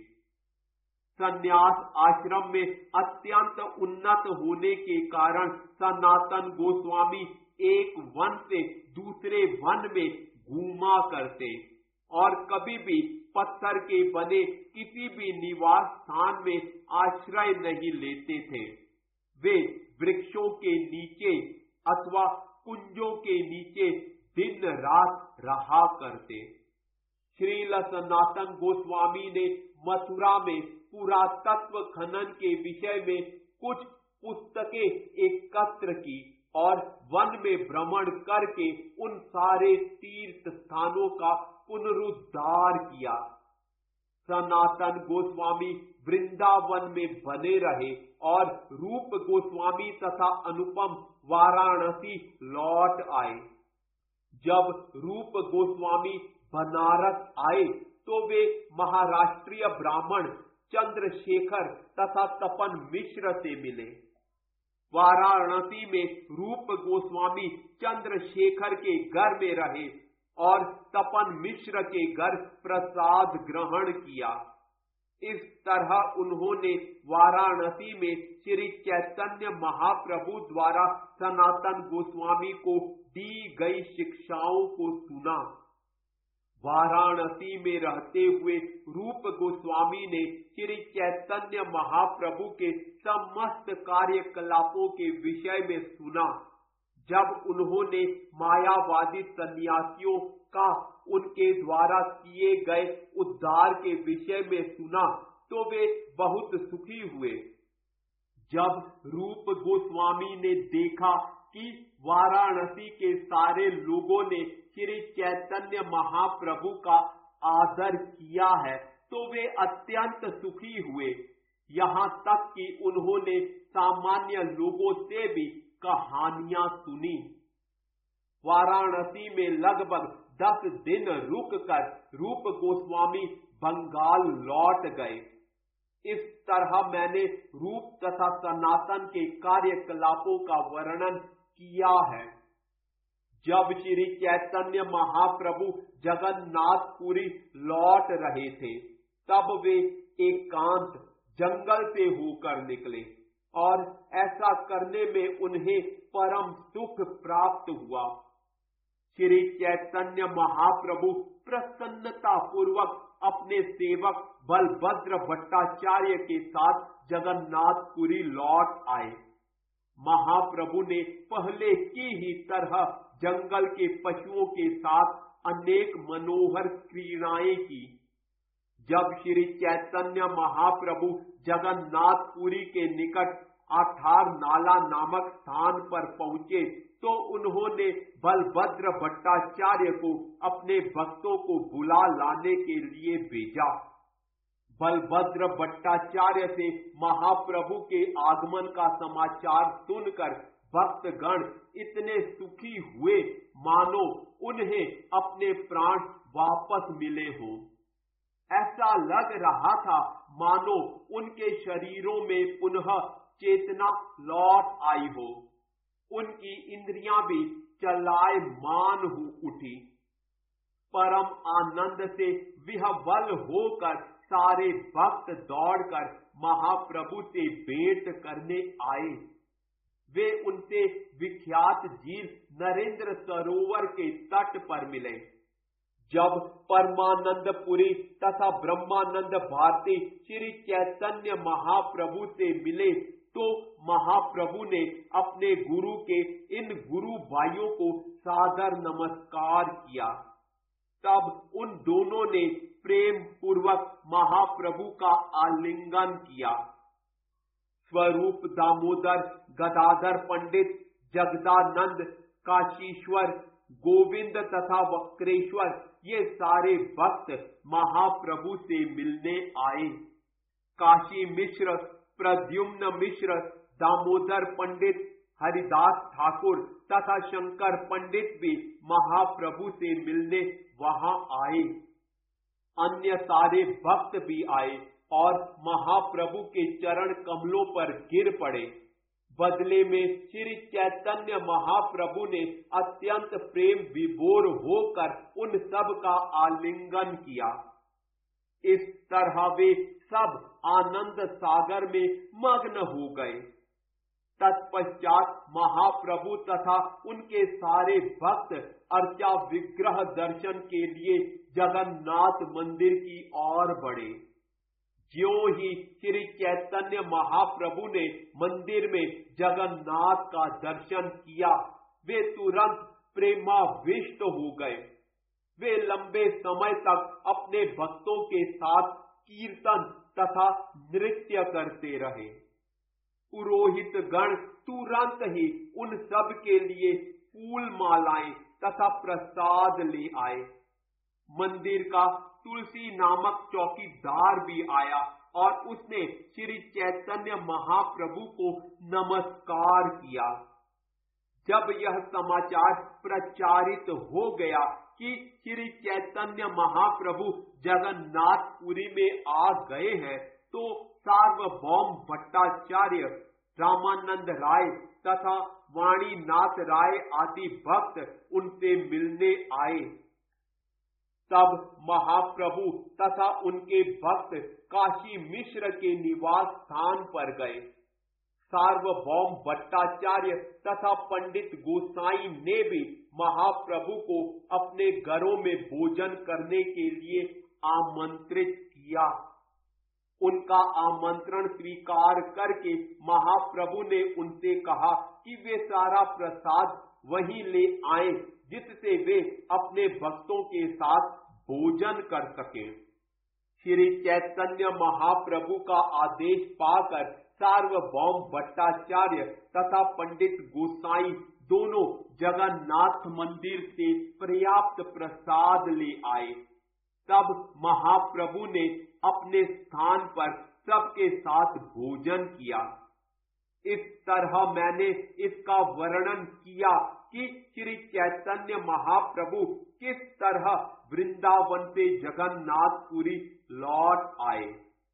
संन्यास आश्रम में अत्यंत उन्नत होने के कारण सनातन गोस्वामी एक वन से दूसरे वन में घूमा करते और कभी भी पत्थर के बने किसी भी निवास स्थान में आश्रय नहीं लेते थे। वे वृक्षों के नीचे अथवा कुंजों के नीचे दिन रात रहा करते। श्रील सनातन गोस्वामी ने मथुरा में पुरातत्व खनन के विषय में कुछ पुस्तकें एकत्र की और वन में भ्रमण करके उन सारे तीर्थ स्थानों का पुनरुद्धार किया। सनातन गोस्वामी वृंदावन में बने रहे और रूप गोस्वामी तथा अनुपम वाराणसी लौट आए। जब रूप गोस्वामी बनारस आए तो वे महाराष्ट्रीय ब्राह्मण चंद्रशेखर तथा तपन मिश्र से मिले। वाराणसी में रूप गोस्वामी चंद्रशेखर के घर में रहे और तपन मिश्र के घर प्रसाद ग्रहण किया। इस तरह उन्होंने वाराणसी में श्री चैतन्य महाप्रभु द्वारा सनातन गोस्वामी को दी गई शिक्षाओं को सुना। वाराणसी में रहते हुए रूप गोस्वामी ने श्री चैतन्य महाप्रभु के समस्त कार्यकलापों के विषय में सुना। जब उन्होंने मायावादी सन्यासियों का उनके द्वारा किए गए उद्धार के विषय में सुना तो वे बहुत सुखी हुए। जब रूप गोस्वामी ने देखा कि वाराणसी के सारे लोगों ने श्री चैतन्य महाप्रभु का आदर किया है तो वे अत्यंत सुखी हुए। यहाँ तक कि उन्होंने सामान्य लोगों से भी कहानियां सुनी। वाराणसी में लगभग 10 दिन रुककर रूप गोस्वामी बंगाल लौट गए। इस तरह मैंने रूप तथा सनातन के कार्यकलापों का वर्णन किया है। जब श्री चैतन्य महाप्रभु जगन्नाथपुरी लौट रहे थे तब वे एकांत जंगल से होकर निकले और ऐसा करने में उन्हें परम सुख प्राप्त हुआ। श्री चैतन्य महाप्रभु प्रसन्नता पूर्वक अपने सेवक बलभद्र भट्टाचार्य के साथ जगन्नाथपुरी लौट आए। महाप्रभु ने पहले की ही तरह जंगल के पशुओं के साथ अनेक मनोहर क्रीड़ाएं की। जब श्री चैतन्य महाप्रभु जगन्नाथपुरी के निकट आठार नाला नामक स्थान पर पहुंचे तो उन्होंने बलभद्र भट्टाचार्य को अपने भक्तों को बुला लाने के लिए भेजा। बलभद्र भट्टाचार्य से महाप्रभु के आगमन का समाचार सुनकर भक्तगण इतने सुखी हुए मानो उन्हें अपने प्राण वापस मिले हों। ऐसा लग रहा था मानो उनके शरीरों में पुनः चेतना लौट आई हो। उनकी इंद्रियां भी चलायमान हो उठी। परम आनंद से विह्वल होकर सारे भक्त दौड़कर महाप्रभु से भेंट करने आए। वे उनसे विख्यात झील नरेंद्र सरोवर के तट पर मिले। जब परमानंदपुरी तथा ब्रह्मानंद भारती श्री चैतन्य महाप्रभु से मिले तो महाप्रभु ने अपने गुरु के इन गुरु भाइयों को सादर नमस्कार किया। तब उन दोनों ने प्रेम पूर्वक महाप्रभु का आलिंगन किया। स्वरूप दामोदर, गदाधर पंडित, जगदानंद, काशीश्वर, गोविंद तथा वक्रेश्वर ये सारे भक्त महाप्रभु से मिलने आए। काशी मिश्र, प्रद्युम्न मिश्र, दामोदर पंडित, हरिदास ठाकुर तथा शंकर पंडित भी महाप्रभु से मिलने वहां आए। अन्य सारे भक्त भी आए और महाप्रभु के चरण कमलों पर गिर पड़े। बदले में श्री चैतन्य महाप्रभु ने अत्यंत प्रेम विभोर होकर उन सब का आलिंगन किया। इस तरह वे सब आनंद सागर में मग्न हो गए। तत्पश्चात महाप्रभु तथा उनके सारे भक्त अर्चा विग्रह दर्शन के लिए जगन्नाथ मंदिर की ओर बढ़े। ज्यों ही श्री चैतन्य महाप्रभु ने मंदिर में जगन्नाथ का दर्शन किया, वे तुरंत प्रेमाविष्ट हो गए। वे लंबे समय तक अपने भक्तों के साथ कीर्तन तथा नृत्य करते रहे। पुरोहित गण तुरंत ही उन सब के लिए फूल मालाएं तथा प्रसाद ले आए। मंदिर का तुलसी नामक चौकीदार भी आया और उसने श्री चैतन्य महाप्रभु को नमस्कार किया। जब यह समाचार प्रचारित हो गया कि श्री चैतन्य महाप्रभु जगन्नाथपुरी में आ गए हैं, तो सार्वभौम भट्टाचार्य, रामानंद राय तथा वाणीनाथ राय आदि भक्त उनसे मिलने आए। तब महाप्रभु तथा उनके भक्त काशी मिश्र के निवास स्थान पर गए। सार्वभौम भट्टाचार्य तथा पंडित गोसाई ने भी महाप्रभु को अपने घरों में भोजन करने के लिए आमंत्रित किया। उनका आमंत्रण स्वीकार करके महाप्रभु ने उनसे कहा कि वे सारा प्रसाद वहीं ले आए, जिससे वे अपने भक्तों के साथ भोजन कर सकें। श्री चैतन्य महाप्रभु का आदेश पाकर सार्वभौम भट्टाचार्य तथा पंडित गोसाई दोनों जगन्नाथ मंदिर से पर्याप्त प्रसाद ले आए। तब महाप्रभु ने अपने स्थान पर सबके साथ भोजन किया। इस तरह मैंने इसका वर्णन किया कि श्री चैतन्य महाप्रभु किस तरह वृंदावन से जगन्नाथपुरी लौट आए।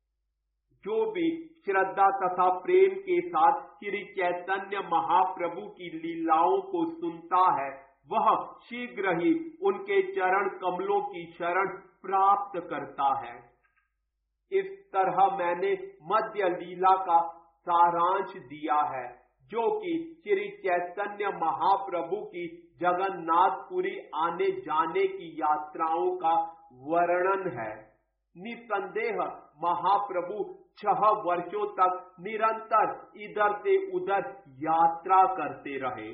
जो भी श्रद्धा तथा प्रेम के साथ श्री चैतन्य महाप्रभु की लीलाओं को सुनता है, वह शीघ्र ही उनके चरण कमलों की शरण प्राप्त करता है। इस तरह मैंने मध्य लीला का सारांश दिया है, जो कि श्री चैतन्य महाप्रभु की जगन्नाथपुरी आने जाने की यात्राओं का वर्णन है। निसंदेह महाप्रभु 6 वर्षों तक निरंतर इधर से उधर यात्रा करते रहे।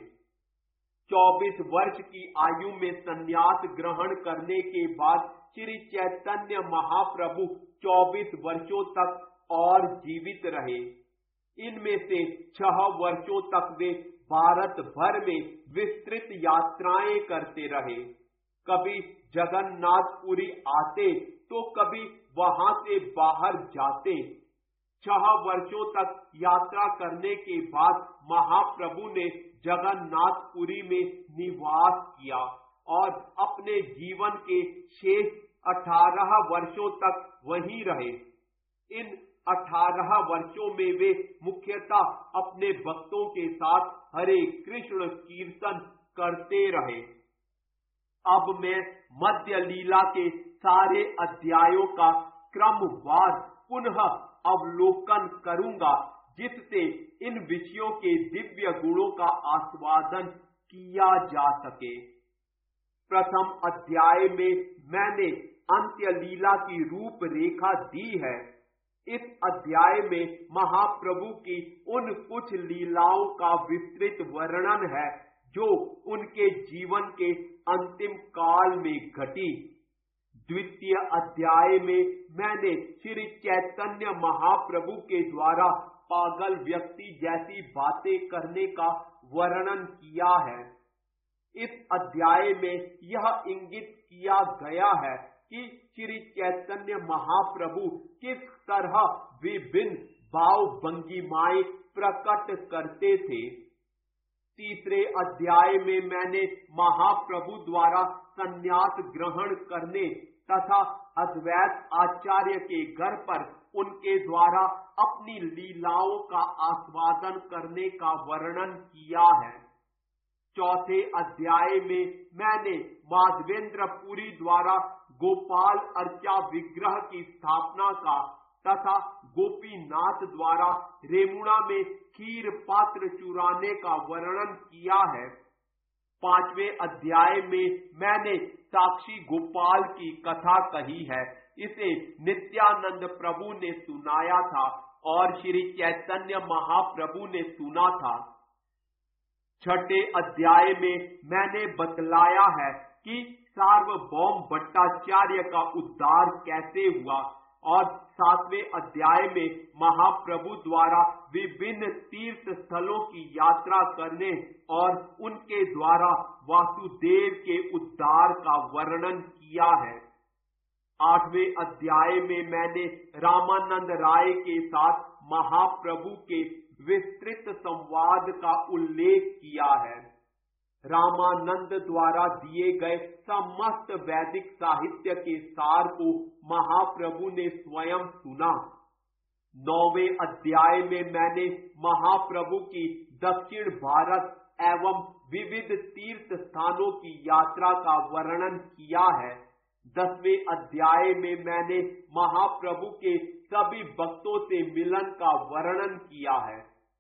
24 वर्ष की आयु में संन्यास ग्रहण करने के बाद श्री चैतन्य महाप्रभु 24 वर्षों तक और जीवित रहे। इनमें से 6 वर्षों तक वे भारत भर में विस्तृत यात्राएं करते रहे। कभी जगन्नाथपुरी आते तो कभी वहां से बाहर जाते। 6 वर्षों तक यात्रा करने के बाद महाप्रभु ने जगन्नाथपुरी में निवास किया और अपने जीवन के शेष 18 वर्षों तक वहीं रहे। इन 18 वर्षों में वे मुख्यतः अपने भक्तों के साथ हरे कृष्ण कीर्तन करते रहे। अब मैं मध्य लीला के सारे अध्यायों का क्रमवार पुनः अवलोकन करूंगा, जिससे इन विषयों के दिव्य गुणों का आस्वादन किया जा सके। प्रथम अध्याय में मैंने अंत्य लीला की रूपरेखा दी है। इस अध्याय में महाप्रभु की उन कुछ लीलाओं का विस्तृत वर्णन है जो उनके जीवन के अंतिम काल में घटी। द्वितीय अध्याय में मैंने श्री चैतन्य महाप्रभु के द्वारा पागल व्यक्ति जैसी बातें करने का वर्णन किया है। इस अध्याय में यह इंगित किया गया है कि श्री चैतन्य महाप्रभु किस तरह विभिन्न भाव भंगिमाएं प्रकट करते थे। तीसरे अध्याय में मैंने महाप्रभु द्वारा संन्यास ग्रहण करने तथा अद्वैत आचार्य के घर पर उनके द्वारा अपनी लीलाओं का आस्वादन करने का वर्णन किया है। चौथे अध्याय में मैंने माधवेंद्र पुरी द्वारा गोपाल अर्चा विग्रह की स्थापना का तथा गोपीनाथ द्वारा रेमुणा में खीर पात्र चुराने का वर्णन किया है। 5वें अध्याय में मैंने साक्षी गोपाल की कथा कही है। इसे नित्यानंद प्रभु ने सुनाया था और श्री चैतन्य महाप्रभु ने सुना था। 6ठे अध्याय में मैंने बतलाया है कि सार्वभौम भट्टाचार्य का उद्धार कैसे हुआ और 7वें अध्याय में महाप्रभु द्वारा विभिन्न तीर्थ स्थलों की यात्रा करने और उनके द्वारा वासुदेव के उद्धार का वर्णन किया है। 8वें अध्याय में मैंने रामानंद राय के साथ महाप्रभु के विस्तृत संवाद का उल्लेख किया है। रामानंद द्वारा दिए गए समस्त वैदिक साहित्य के सार को महाप्रभु ने स्वयं सुना। 9वें अध्याय में मैंने महाप्रभु की दक्षिण भारत एवं विविध तीर्थ स्थानों की यात्रा का वर्णन किया है। 10वें अध्याय में मैंने महाप्रभु के सभी भक्तों से मिलन का वर्णन किया है।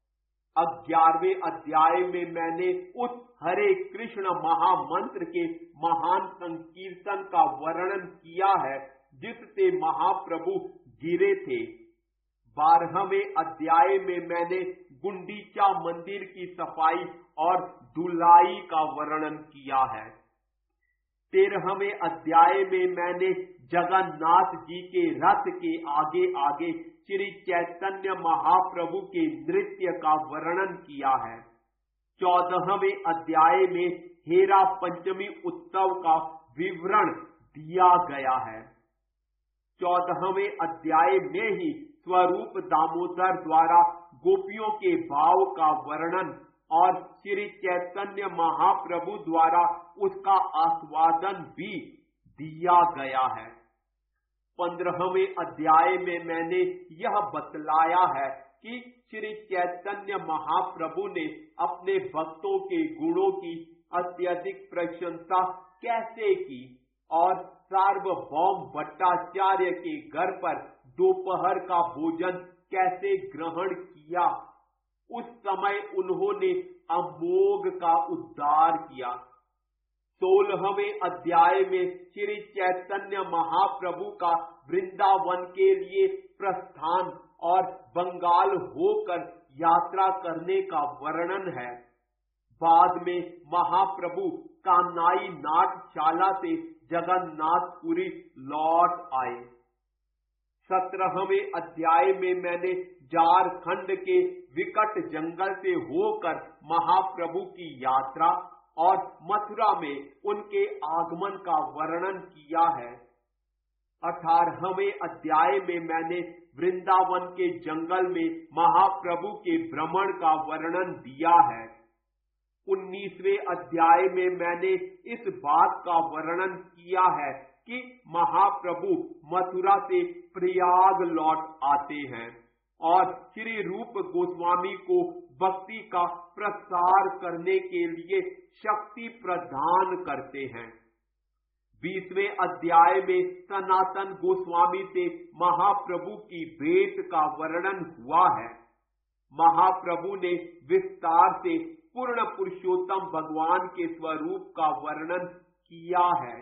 11वें अध्याय में मैंने उस हरे कृष्ण महामंत्र के महान संकीर्तन का वर्णन किया है जिससे महाप्रभु घिरे थे। 12वें अध्याय में मैंने गुंडीचा मंदिर की सफाई और धुलाई का वर्णन किया है। 13वें अध्याय में मैंने जगन्नाथ जी के रथ के आगे आगे श्री चैतन्य महाप्रभु के नृत्य का वर्णन किया है। 14वें अध्याय में हेरा पंचमी उत्सव का विवरण दिया गया है। 14वें अध्याय में ही स्वरूप दामोदर द्वारा गोपियों के भाव का वर्णन और श्री चैतन्य महाप्रभु द्वारा उसका आस्वादन भी दिया गया है। 15वें अध्याय में मैंने यह बतलाया है कि श्री चैतन्य महाप्रभु ने अपने भक्तों के गुणों की अत्यधिक प्रशंसा कैसे की और सार्वभौम भट्टाचार्य के घर पर दोपहर का भोजन कैसे ग्रहण किया। उस समय उन्होंने अमोघ का उद्धार किया। 16वें अध्याय में श्री चैतन्य महाप्रभु का वृंदावन के लिए प्रस्थान और बंगाल होकर यात्रा करने का वर्णन है। बाद में महाप्रभु कान्हाई नाट्यशाला से जगन्नाथपुरी लौट आए। 17वें अध्याय में मैंने झारखंड के विकट जंगल से होकर महाप्रभु की यात्रा और मथुरा में उनके आगमन का वर्णन किया है। 18वें अध्याय में मैंने वृंदावन के जंगल में महाप्रभु के भ्रमण का वर्णन दिया है। 19वें अध्याय में मैंने इस बात का वर्णन किया है कि महाप्रभु मथुरा से प्रयाग लौट आते हैं और श्री रूप गोस्वामी को भक्ति का प्रसार करने के लिए शक्ति प्रदान करते हैं। 20वें अध्याय में सनातन गोस्वामी से महाप्रभु की भेंट का वर्णन हुआ है। महाप्रभु ने विस्तार से पूर्ण पुरुषोत्तम भगवान के स्वरूप का वर्णन किया है।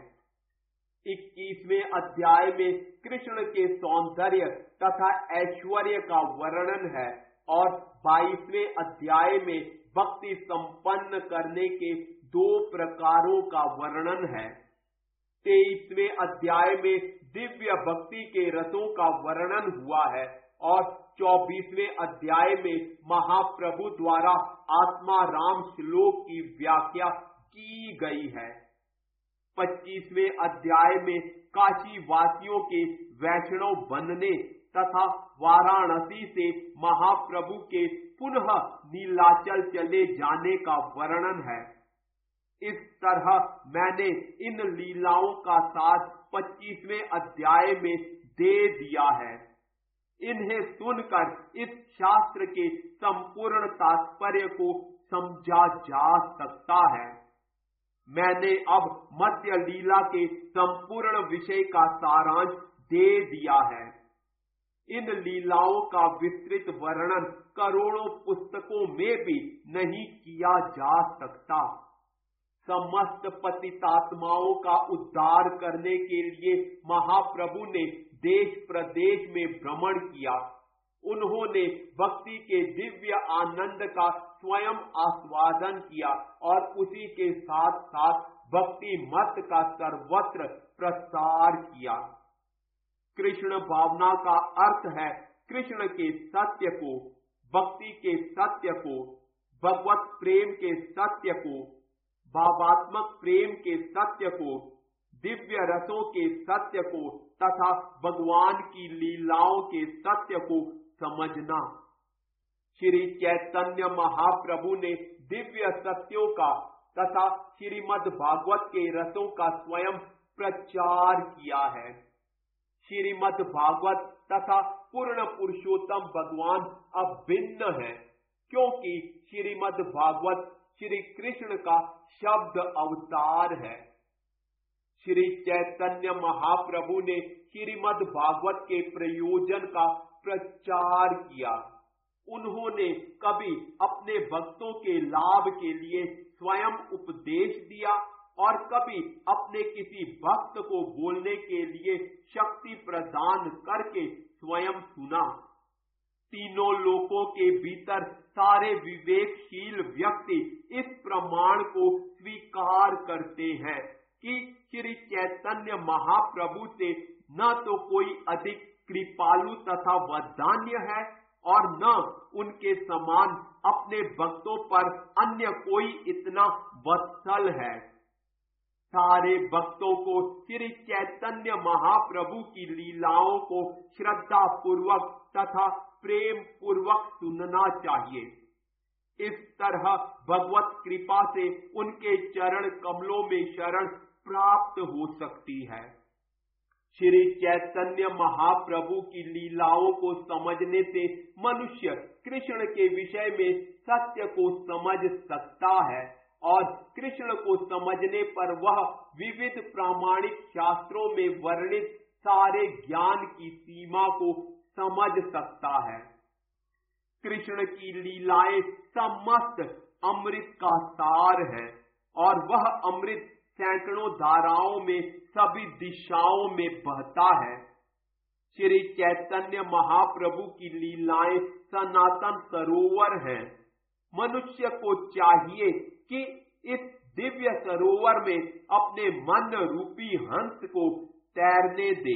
21वें अध्याय में कृष्ण के सौंदर्य तथा ऐश्वर्य का वर्णन है और 22वें अध्याय में भक्ति संपन्न करने के 2 प्रकारों का वर्णन है। 23वें अध्याय में दिव्य भक्ति के रसों का वर्णन हुआ है और 24वें अध्याय में महाप्रभु द्वारा आत्मा राम श्लोक की व्याख्या की गई है। 25वें अध्याय में काशी वासियों के वैष्णव बनने तथा वाराणसी से महाप्रभु के पुनः नीलाचल चले जाने का वर्णन है। इस तरह मैंने इन लीलाओं का सार 25वें अध्याय में दे दिया है। इन्हें सुनकर इस शास्त्र के संपूर्ण तात्पर्य को समझा जा सकता है। मैंने अब मध्य लीला के संपूर्ण विषय का सारांश दे दिया है। इन लीलाओं का विस्तृत वर्णन करोड़ों पुस्तकों में भी नहीं किया जा सकता। समस्त पतितात्माओं का उद्धार करने के लिए महाप्रभु ने देश प्रदेश में भ्रमण किया। उन्होंने भक्ति के दिव्य आनंद का स्वयं आस्वादन किया और उसी के साथ साथ भक्ति मत का सर्वत्र प्रसार किया। कृष्ण भावना का अर्थ है कृष्ण के सत्य को, भक्ति के सत्य को, भगवत प्रेम के सत्य को, भावात्मक प्रेम के सत्य को, दिव्य रसों के सत्य को तथा भगवान की लीलाओं के सत्य को समझना। श्री चैतन्य महाप्रभु ने दिव्य सत्यों का तथा श्रीमद् भागवत के रसों का स्वयं प्रचार किया है। श्रीमद् भागवत तथा पूर्ण पुरुषोत्तम भगवान अभिन्न है, क्योंकि श्रीमद् भागवत श्री कृष्ण का शब्द अवतार है। श्री चैतन्य महाप्रभु ने श्रीमद् भागवत के प्रयोजन का प्रचार किया। उन्होंने कभी अपने भक्तों के लाभ के लिए स्वयं उपदेश दिया और कभी अपने किसी भक्त को बोलने के लिए शक्ति प्रदान करके स्वयं सुना। तीनों लोकों के भीतर सारे विवेकशील व्यक्ति इस प्रमाण को स्वीकार करते हैं कि श्री चैतन्य महाप्रभु से न तो कोई अधिक कृपालु तथा वदान्य है और न उनके समान अपने भक्तों पर अन्य कोई इतना वत्सल है। सारे भक्तों को श्री चैतन्य महाप्रभु की लीलाओं को श्रद्धा पूर्वक तथा प्रेम पूर्वक सुनना चाहिए। इस तरह भगवत कृपा से उनके चरण कमलों में शरण प्राप्त हो सकती है। श्री चैतन्य महाप्रभु की लीलाओं को समझने से मनुष्य कृष्ण के विषय में सत्य को समझ सकता है और कृष्ण को समझने पर वह विविध प्रामाणिक शास्त्रों में वर्णित सारे ज्ञान की सीमा को समझ सकता है। कृष्ण की लीलाएं समस्त अमृत का सार है और वह अमृत सैकड़ों धाराओं में सभी दिशाओं में बहता है। श्री चैतन्य महाप्रभु की लीलाएं सनातन सरोवर हैं। मनुष्य को चाहिए कि इस दिव्य सरोवर में अपने मन रूपी हंस को तैरने दे।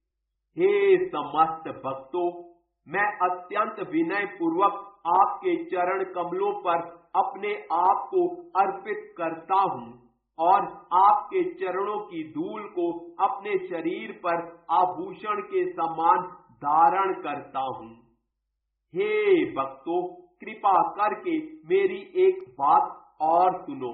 हे समस्त भक्तों, मैं अत्यंत विनय पूर्वक आपके चरण कमलों पर अपने आप को अर्पित करता हूँ और आपके चरणों की धूल को अपने शरीर पर आभूषण के समान धारण करता हूँ। हे भक्तों, कृपा करके मेरी एक बात और सुनो।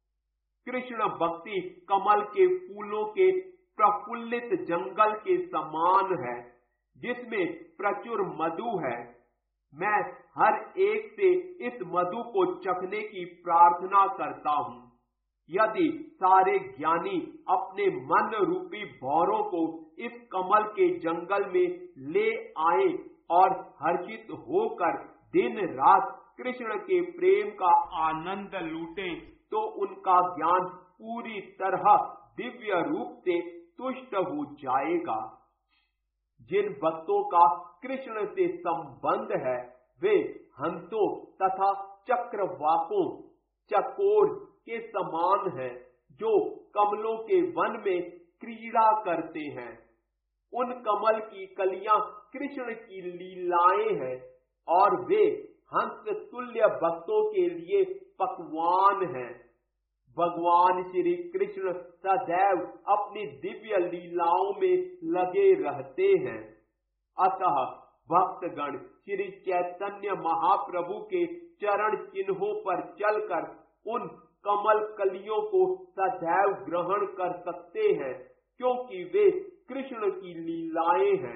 कृष्ण भक्ति कमल के फूलों के प्रफुल्लित जंगल के समान है, जिसमें प्रचुर मधु है। मैं हर एक से इस मधु को चखने की प्रार्थना करता हूँ। यदि सारे ज्ञानी अपने मन रूपी भौरों को इस कमल के जंगल में ले आए और हर्षित होकर दिन रात कृष्ण के प्रेम का आनंद लूटें, तो उनका ज्ञान पूरी तरह दिव्य रूप से तुष्ट हो जाएगा। जिन भक्तों का कृष्ण से संबंध है, वे हंसों तथा चक्रवाकों, चकोर के समान हैं, जो कमलों के वन में क्रीड़ा करते हैं। उन कमल की कलियां कृष्ण की लीलाएं हैं और वे हंस तुल्य भक्तों के लिए पकवान हैं। भगवान श्री कृष्ण सदैव अपनी दिव्य लीलाओं में लगे रहते हैं। अतः भक्तगण श्री चैतन्य महाप्रभु के चरण चिन्हों पर चलकर उन कमल कलियों को सदैव ग्रहण कर सकते हैं, क्योंकि वे कृष्ण की लीलाएं हैं।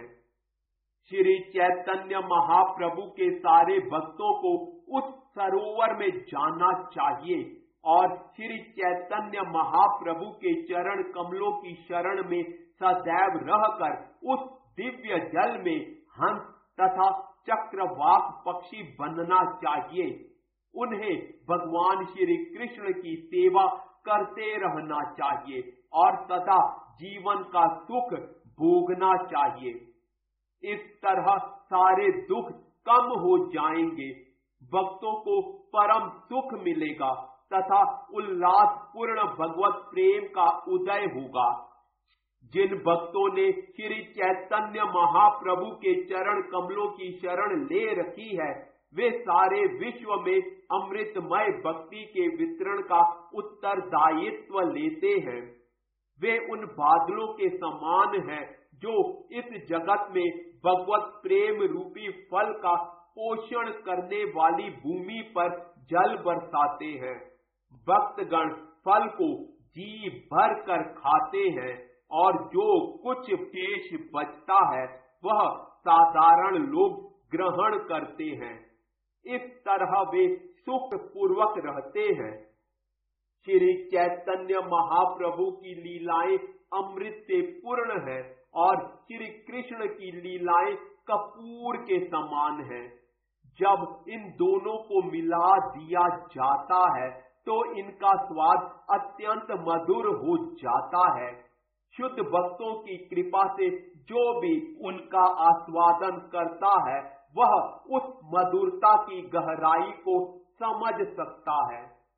श्री चैतन्य महाप्रभु के सारे भक्तों को उस सरोवर में जाना चाहिए और श्री चैतन्य महाप्रभु के चरण कमलों की शरण में सदैव रहकर उस दिव्य जल में हंस तथा चक्रवाक पक्षी बनना चाहिए। उन्हें भगवान श्री कृष्ण की सेवा करते रहना चाहिए और सदा जीवन का सुख भोगना चाहिए। इस तरह सारे दुख कम हो जाएंगे, भक्तों को परम सुख मिलेगा तथा उल्लासपूर्ण भगवत प्रेम का उदय होगा। जिन भक्तों ने श्री चैतन्य महाप्रभु के चरण कमलों की शरण ले रखी है, वे सारे विश्व में अमृतमय भक्ति के वितरण का उत्तरदायित्व लेते हैं। वे उन बादलों के समान हैं जो इस जगत में भगवत प्रेम रूपी फल का पोषण करने वाली भूमि पर जल बरसाते हैं। भक्तगण फल को जी भर कर खाते हैं और जो कुछ शेष बचता है वह साधारण लोग ग्रहण करते हैं। इस तरह वे सुख पूर्वक रहते हैं। श्री चैतन्य महाप्रभु की लीलाएं अमृत से पूर्ण है और श्री कृष्ण की लीलाएं कपूर के समान है। जब इन दोनों को मिला दिया जाता है तो इनका स्वाद अत्यंत मधुर हो जाता है। शुद्ध भक्तों की कृपा से जो भी उनका आस्वादन करता है वह उस मधुरता की गहराई को समझ सकता है।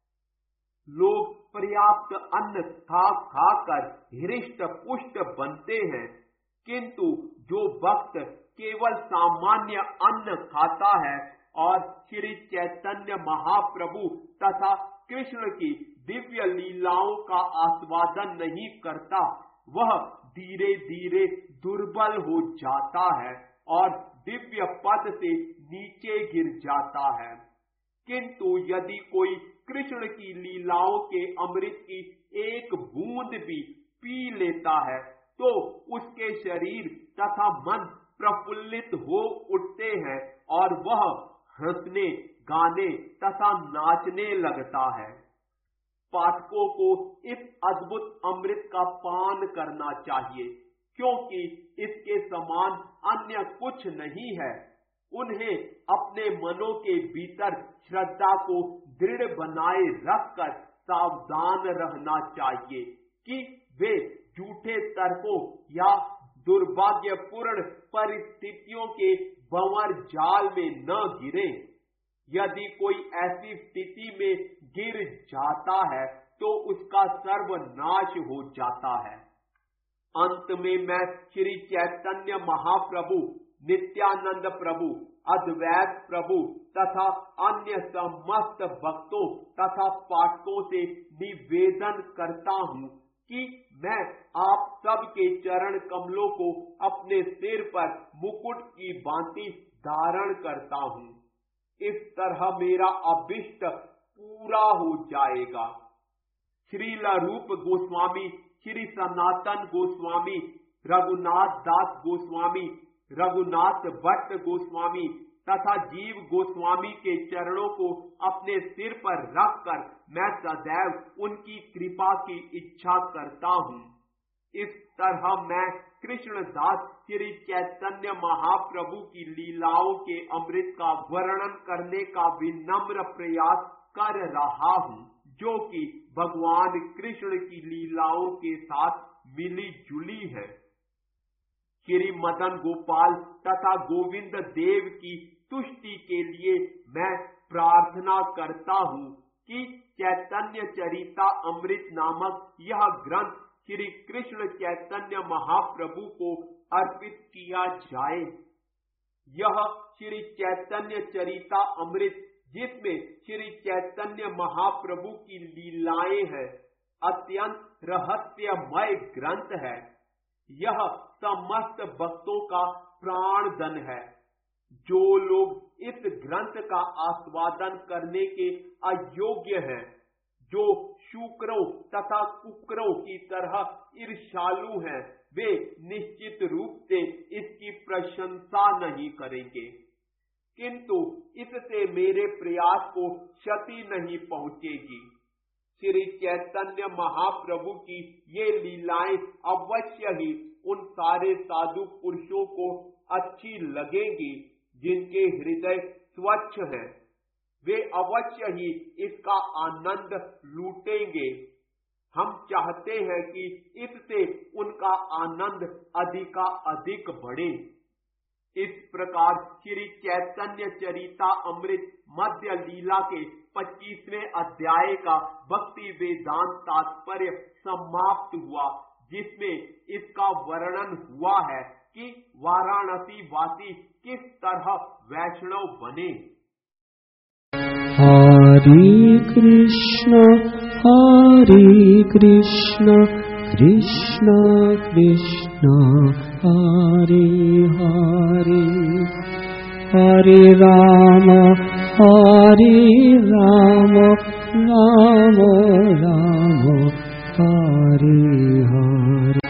लोग पर्याप्त अन्न खाकर हृष्ट पुष्ट बनते हैं, किंतु जो भक्त केवल सामान्य अन्न खाता है और श्री चैतन्य महाप्रभु तथा कृष्ण की दिव्य लीलाओं का आस्वादन नहीं करता, वह धीरे धीरे दुर्बल हो जाता है और दिव्य पद से नीचे गिर जाता है। किंतु यदि कोई कृष्ण की लीलाओं के अमृत की एक बूंद भी पी लेता है तो उसके शरीर तथा मन प्रफुल्लित हो उठते हैं और वह हंसने, गाने तथा नाचने लगता है। पाठकों को इस अद्भुत अमृत का पान करना चाहिए, क्योंकि इसके समान अन्य कुछ नहीं है। उन्हें अपने मनों के भीतर श्रद्धा को दृढ़ बनाए रखकर सावधान रहना चाहिए कि वे झूठे तर्कों या दुर्भाग्यपूर्ण परिस्थितियों के भंवर जाल में न गिरे। यदि कोई ऐसी स्थिति में गिर जाता है तो उसका सर्वनाश हो जाता है। अंत में मैं श्री चैतन्य महाप्रभु, नित्यानंद प्रभु, अद्वैत प्रभु तथा अन्य समस्त भक्तों तथा पाठकों से निवेदन करता हूँ कि मैं आप सब के चरण कमलों को अपने सिर पर मुकुट की भांति धारण करता हूँ। इस तरह मेरा अभिष्ट पूरा हो जाएगा। श्रील रूप गोस्वामी, श्री सनातन गोस्वामी, रघुनाथ दास गोस्वामी, रघुनाथ भट्ट गोस्वामी तथा जीव गोस्वामी के चरणों को अपने सिर पर रखकर मैं सदैव उनकी कृपा की इच्छा करता हूँ। इस तरह मैं कृष्णदास श्री चैतन्य महाप्रभु की लीलाओं के अमृत का वर्णन करने का विनम्र प्रयास कर रहा हूँ, जो कि भगवान कृष्ण की लीलाओं के साथ मिली जुली है। श्री मदन गोपाल तथा गोविंद देव की तुष्टि के लिए मैं प्रार्थना करता हूँ कि चैतन्य चरिता अमृत नामक यह ग्रंथ श्री कृष्ण चैतन्य महाप्रभु को अर्पित किया जाए। यह श्री चैतन्य चरिता अमृत, जिसमें श्री चैतन्य महाप्रभु की लीलाएं हैं, अत्यंत रहस्यमय ग्रंथ है। यह समस्त भक्तों का प्राण धन है। जो लोग इस ग्रंथ का आस्वादन करने के अयोग्य हैं, जो शूकरों तथा कुकरों की तरह ईर्ष्यालु हैं, वे निश्चित रूप से इसकी प्रशंसा नहीं करेंगे। किंतु इससे मेरे प्रयास को क्षति नहीं पहुंचेगी। श्री चैतन्य महाप्रभु की ये लीलाएं अवश्य ही उन सारे साधु पुरुषों को अच्छी लगेंगी जिनके हृदय स्वच्छ हैं। वे अवश्य ही इसका आनंद लूटेंगे। हम चाहते हैं कि इससे उनका आनंद अधिक बढ़े। इस प्रकार श्री चैतन्य चरिता अमृत मध्य लीला के 25वें अध्याय का भक्ति वेदांत तात्पर्य समाप्त हुआ, जिसमें इसका वर्णन हुआ है कि वाराणसी वासी किस तरह वैष्णव बने। हरे कृष्ण कृष्ण कृष्ण हरे हरे, हरे राम राम राम हरे हरे।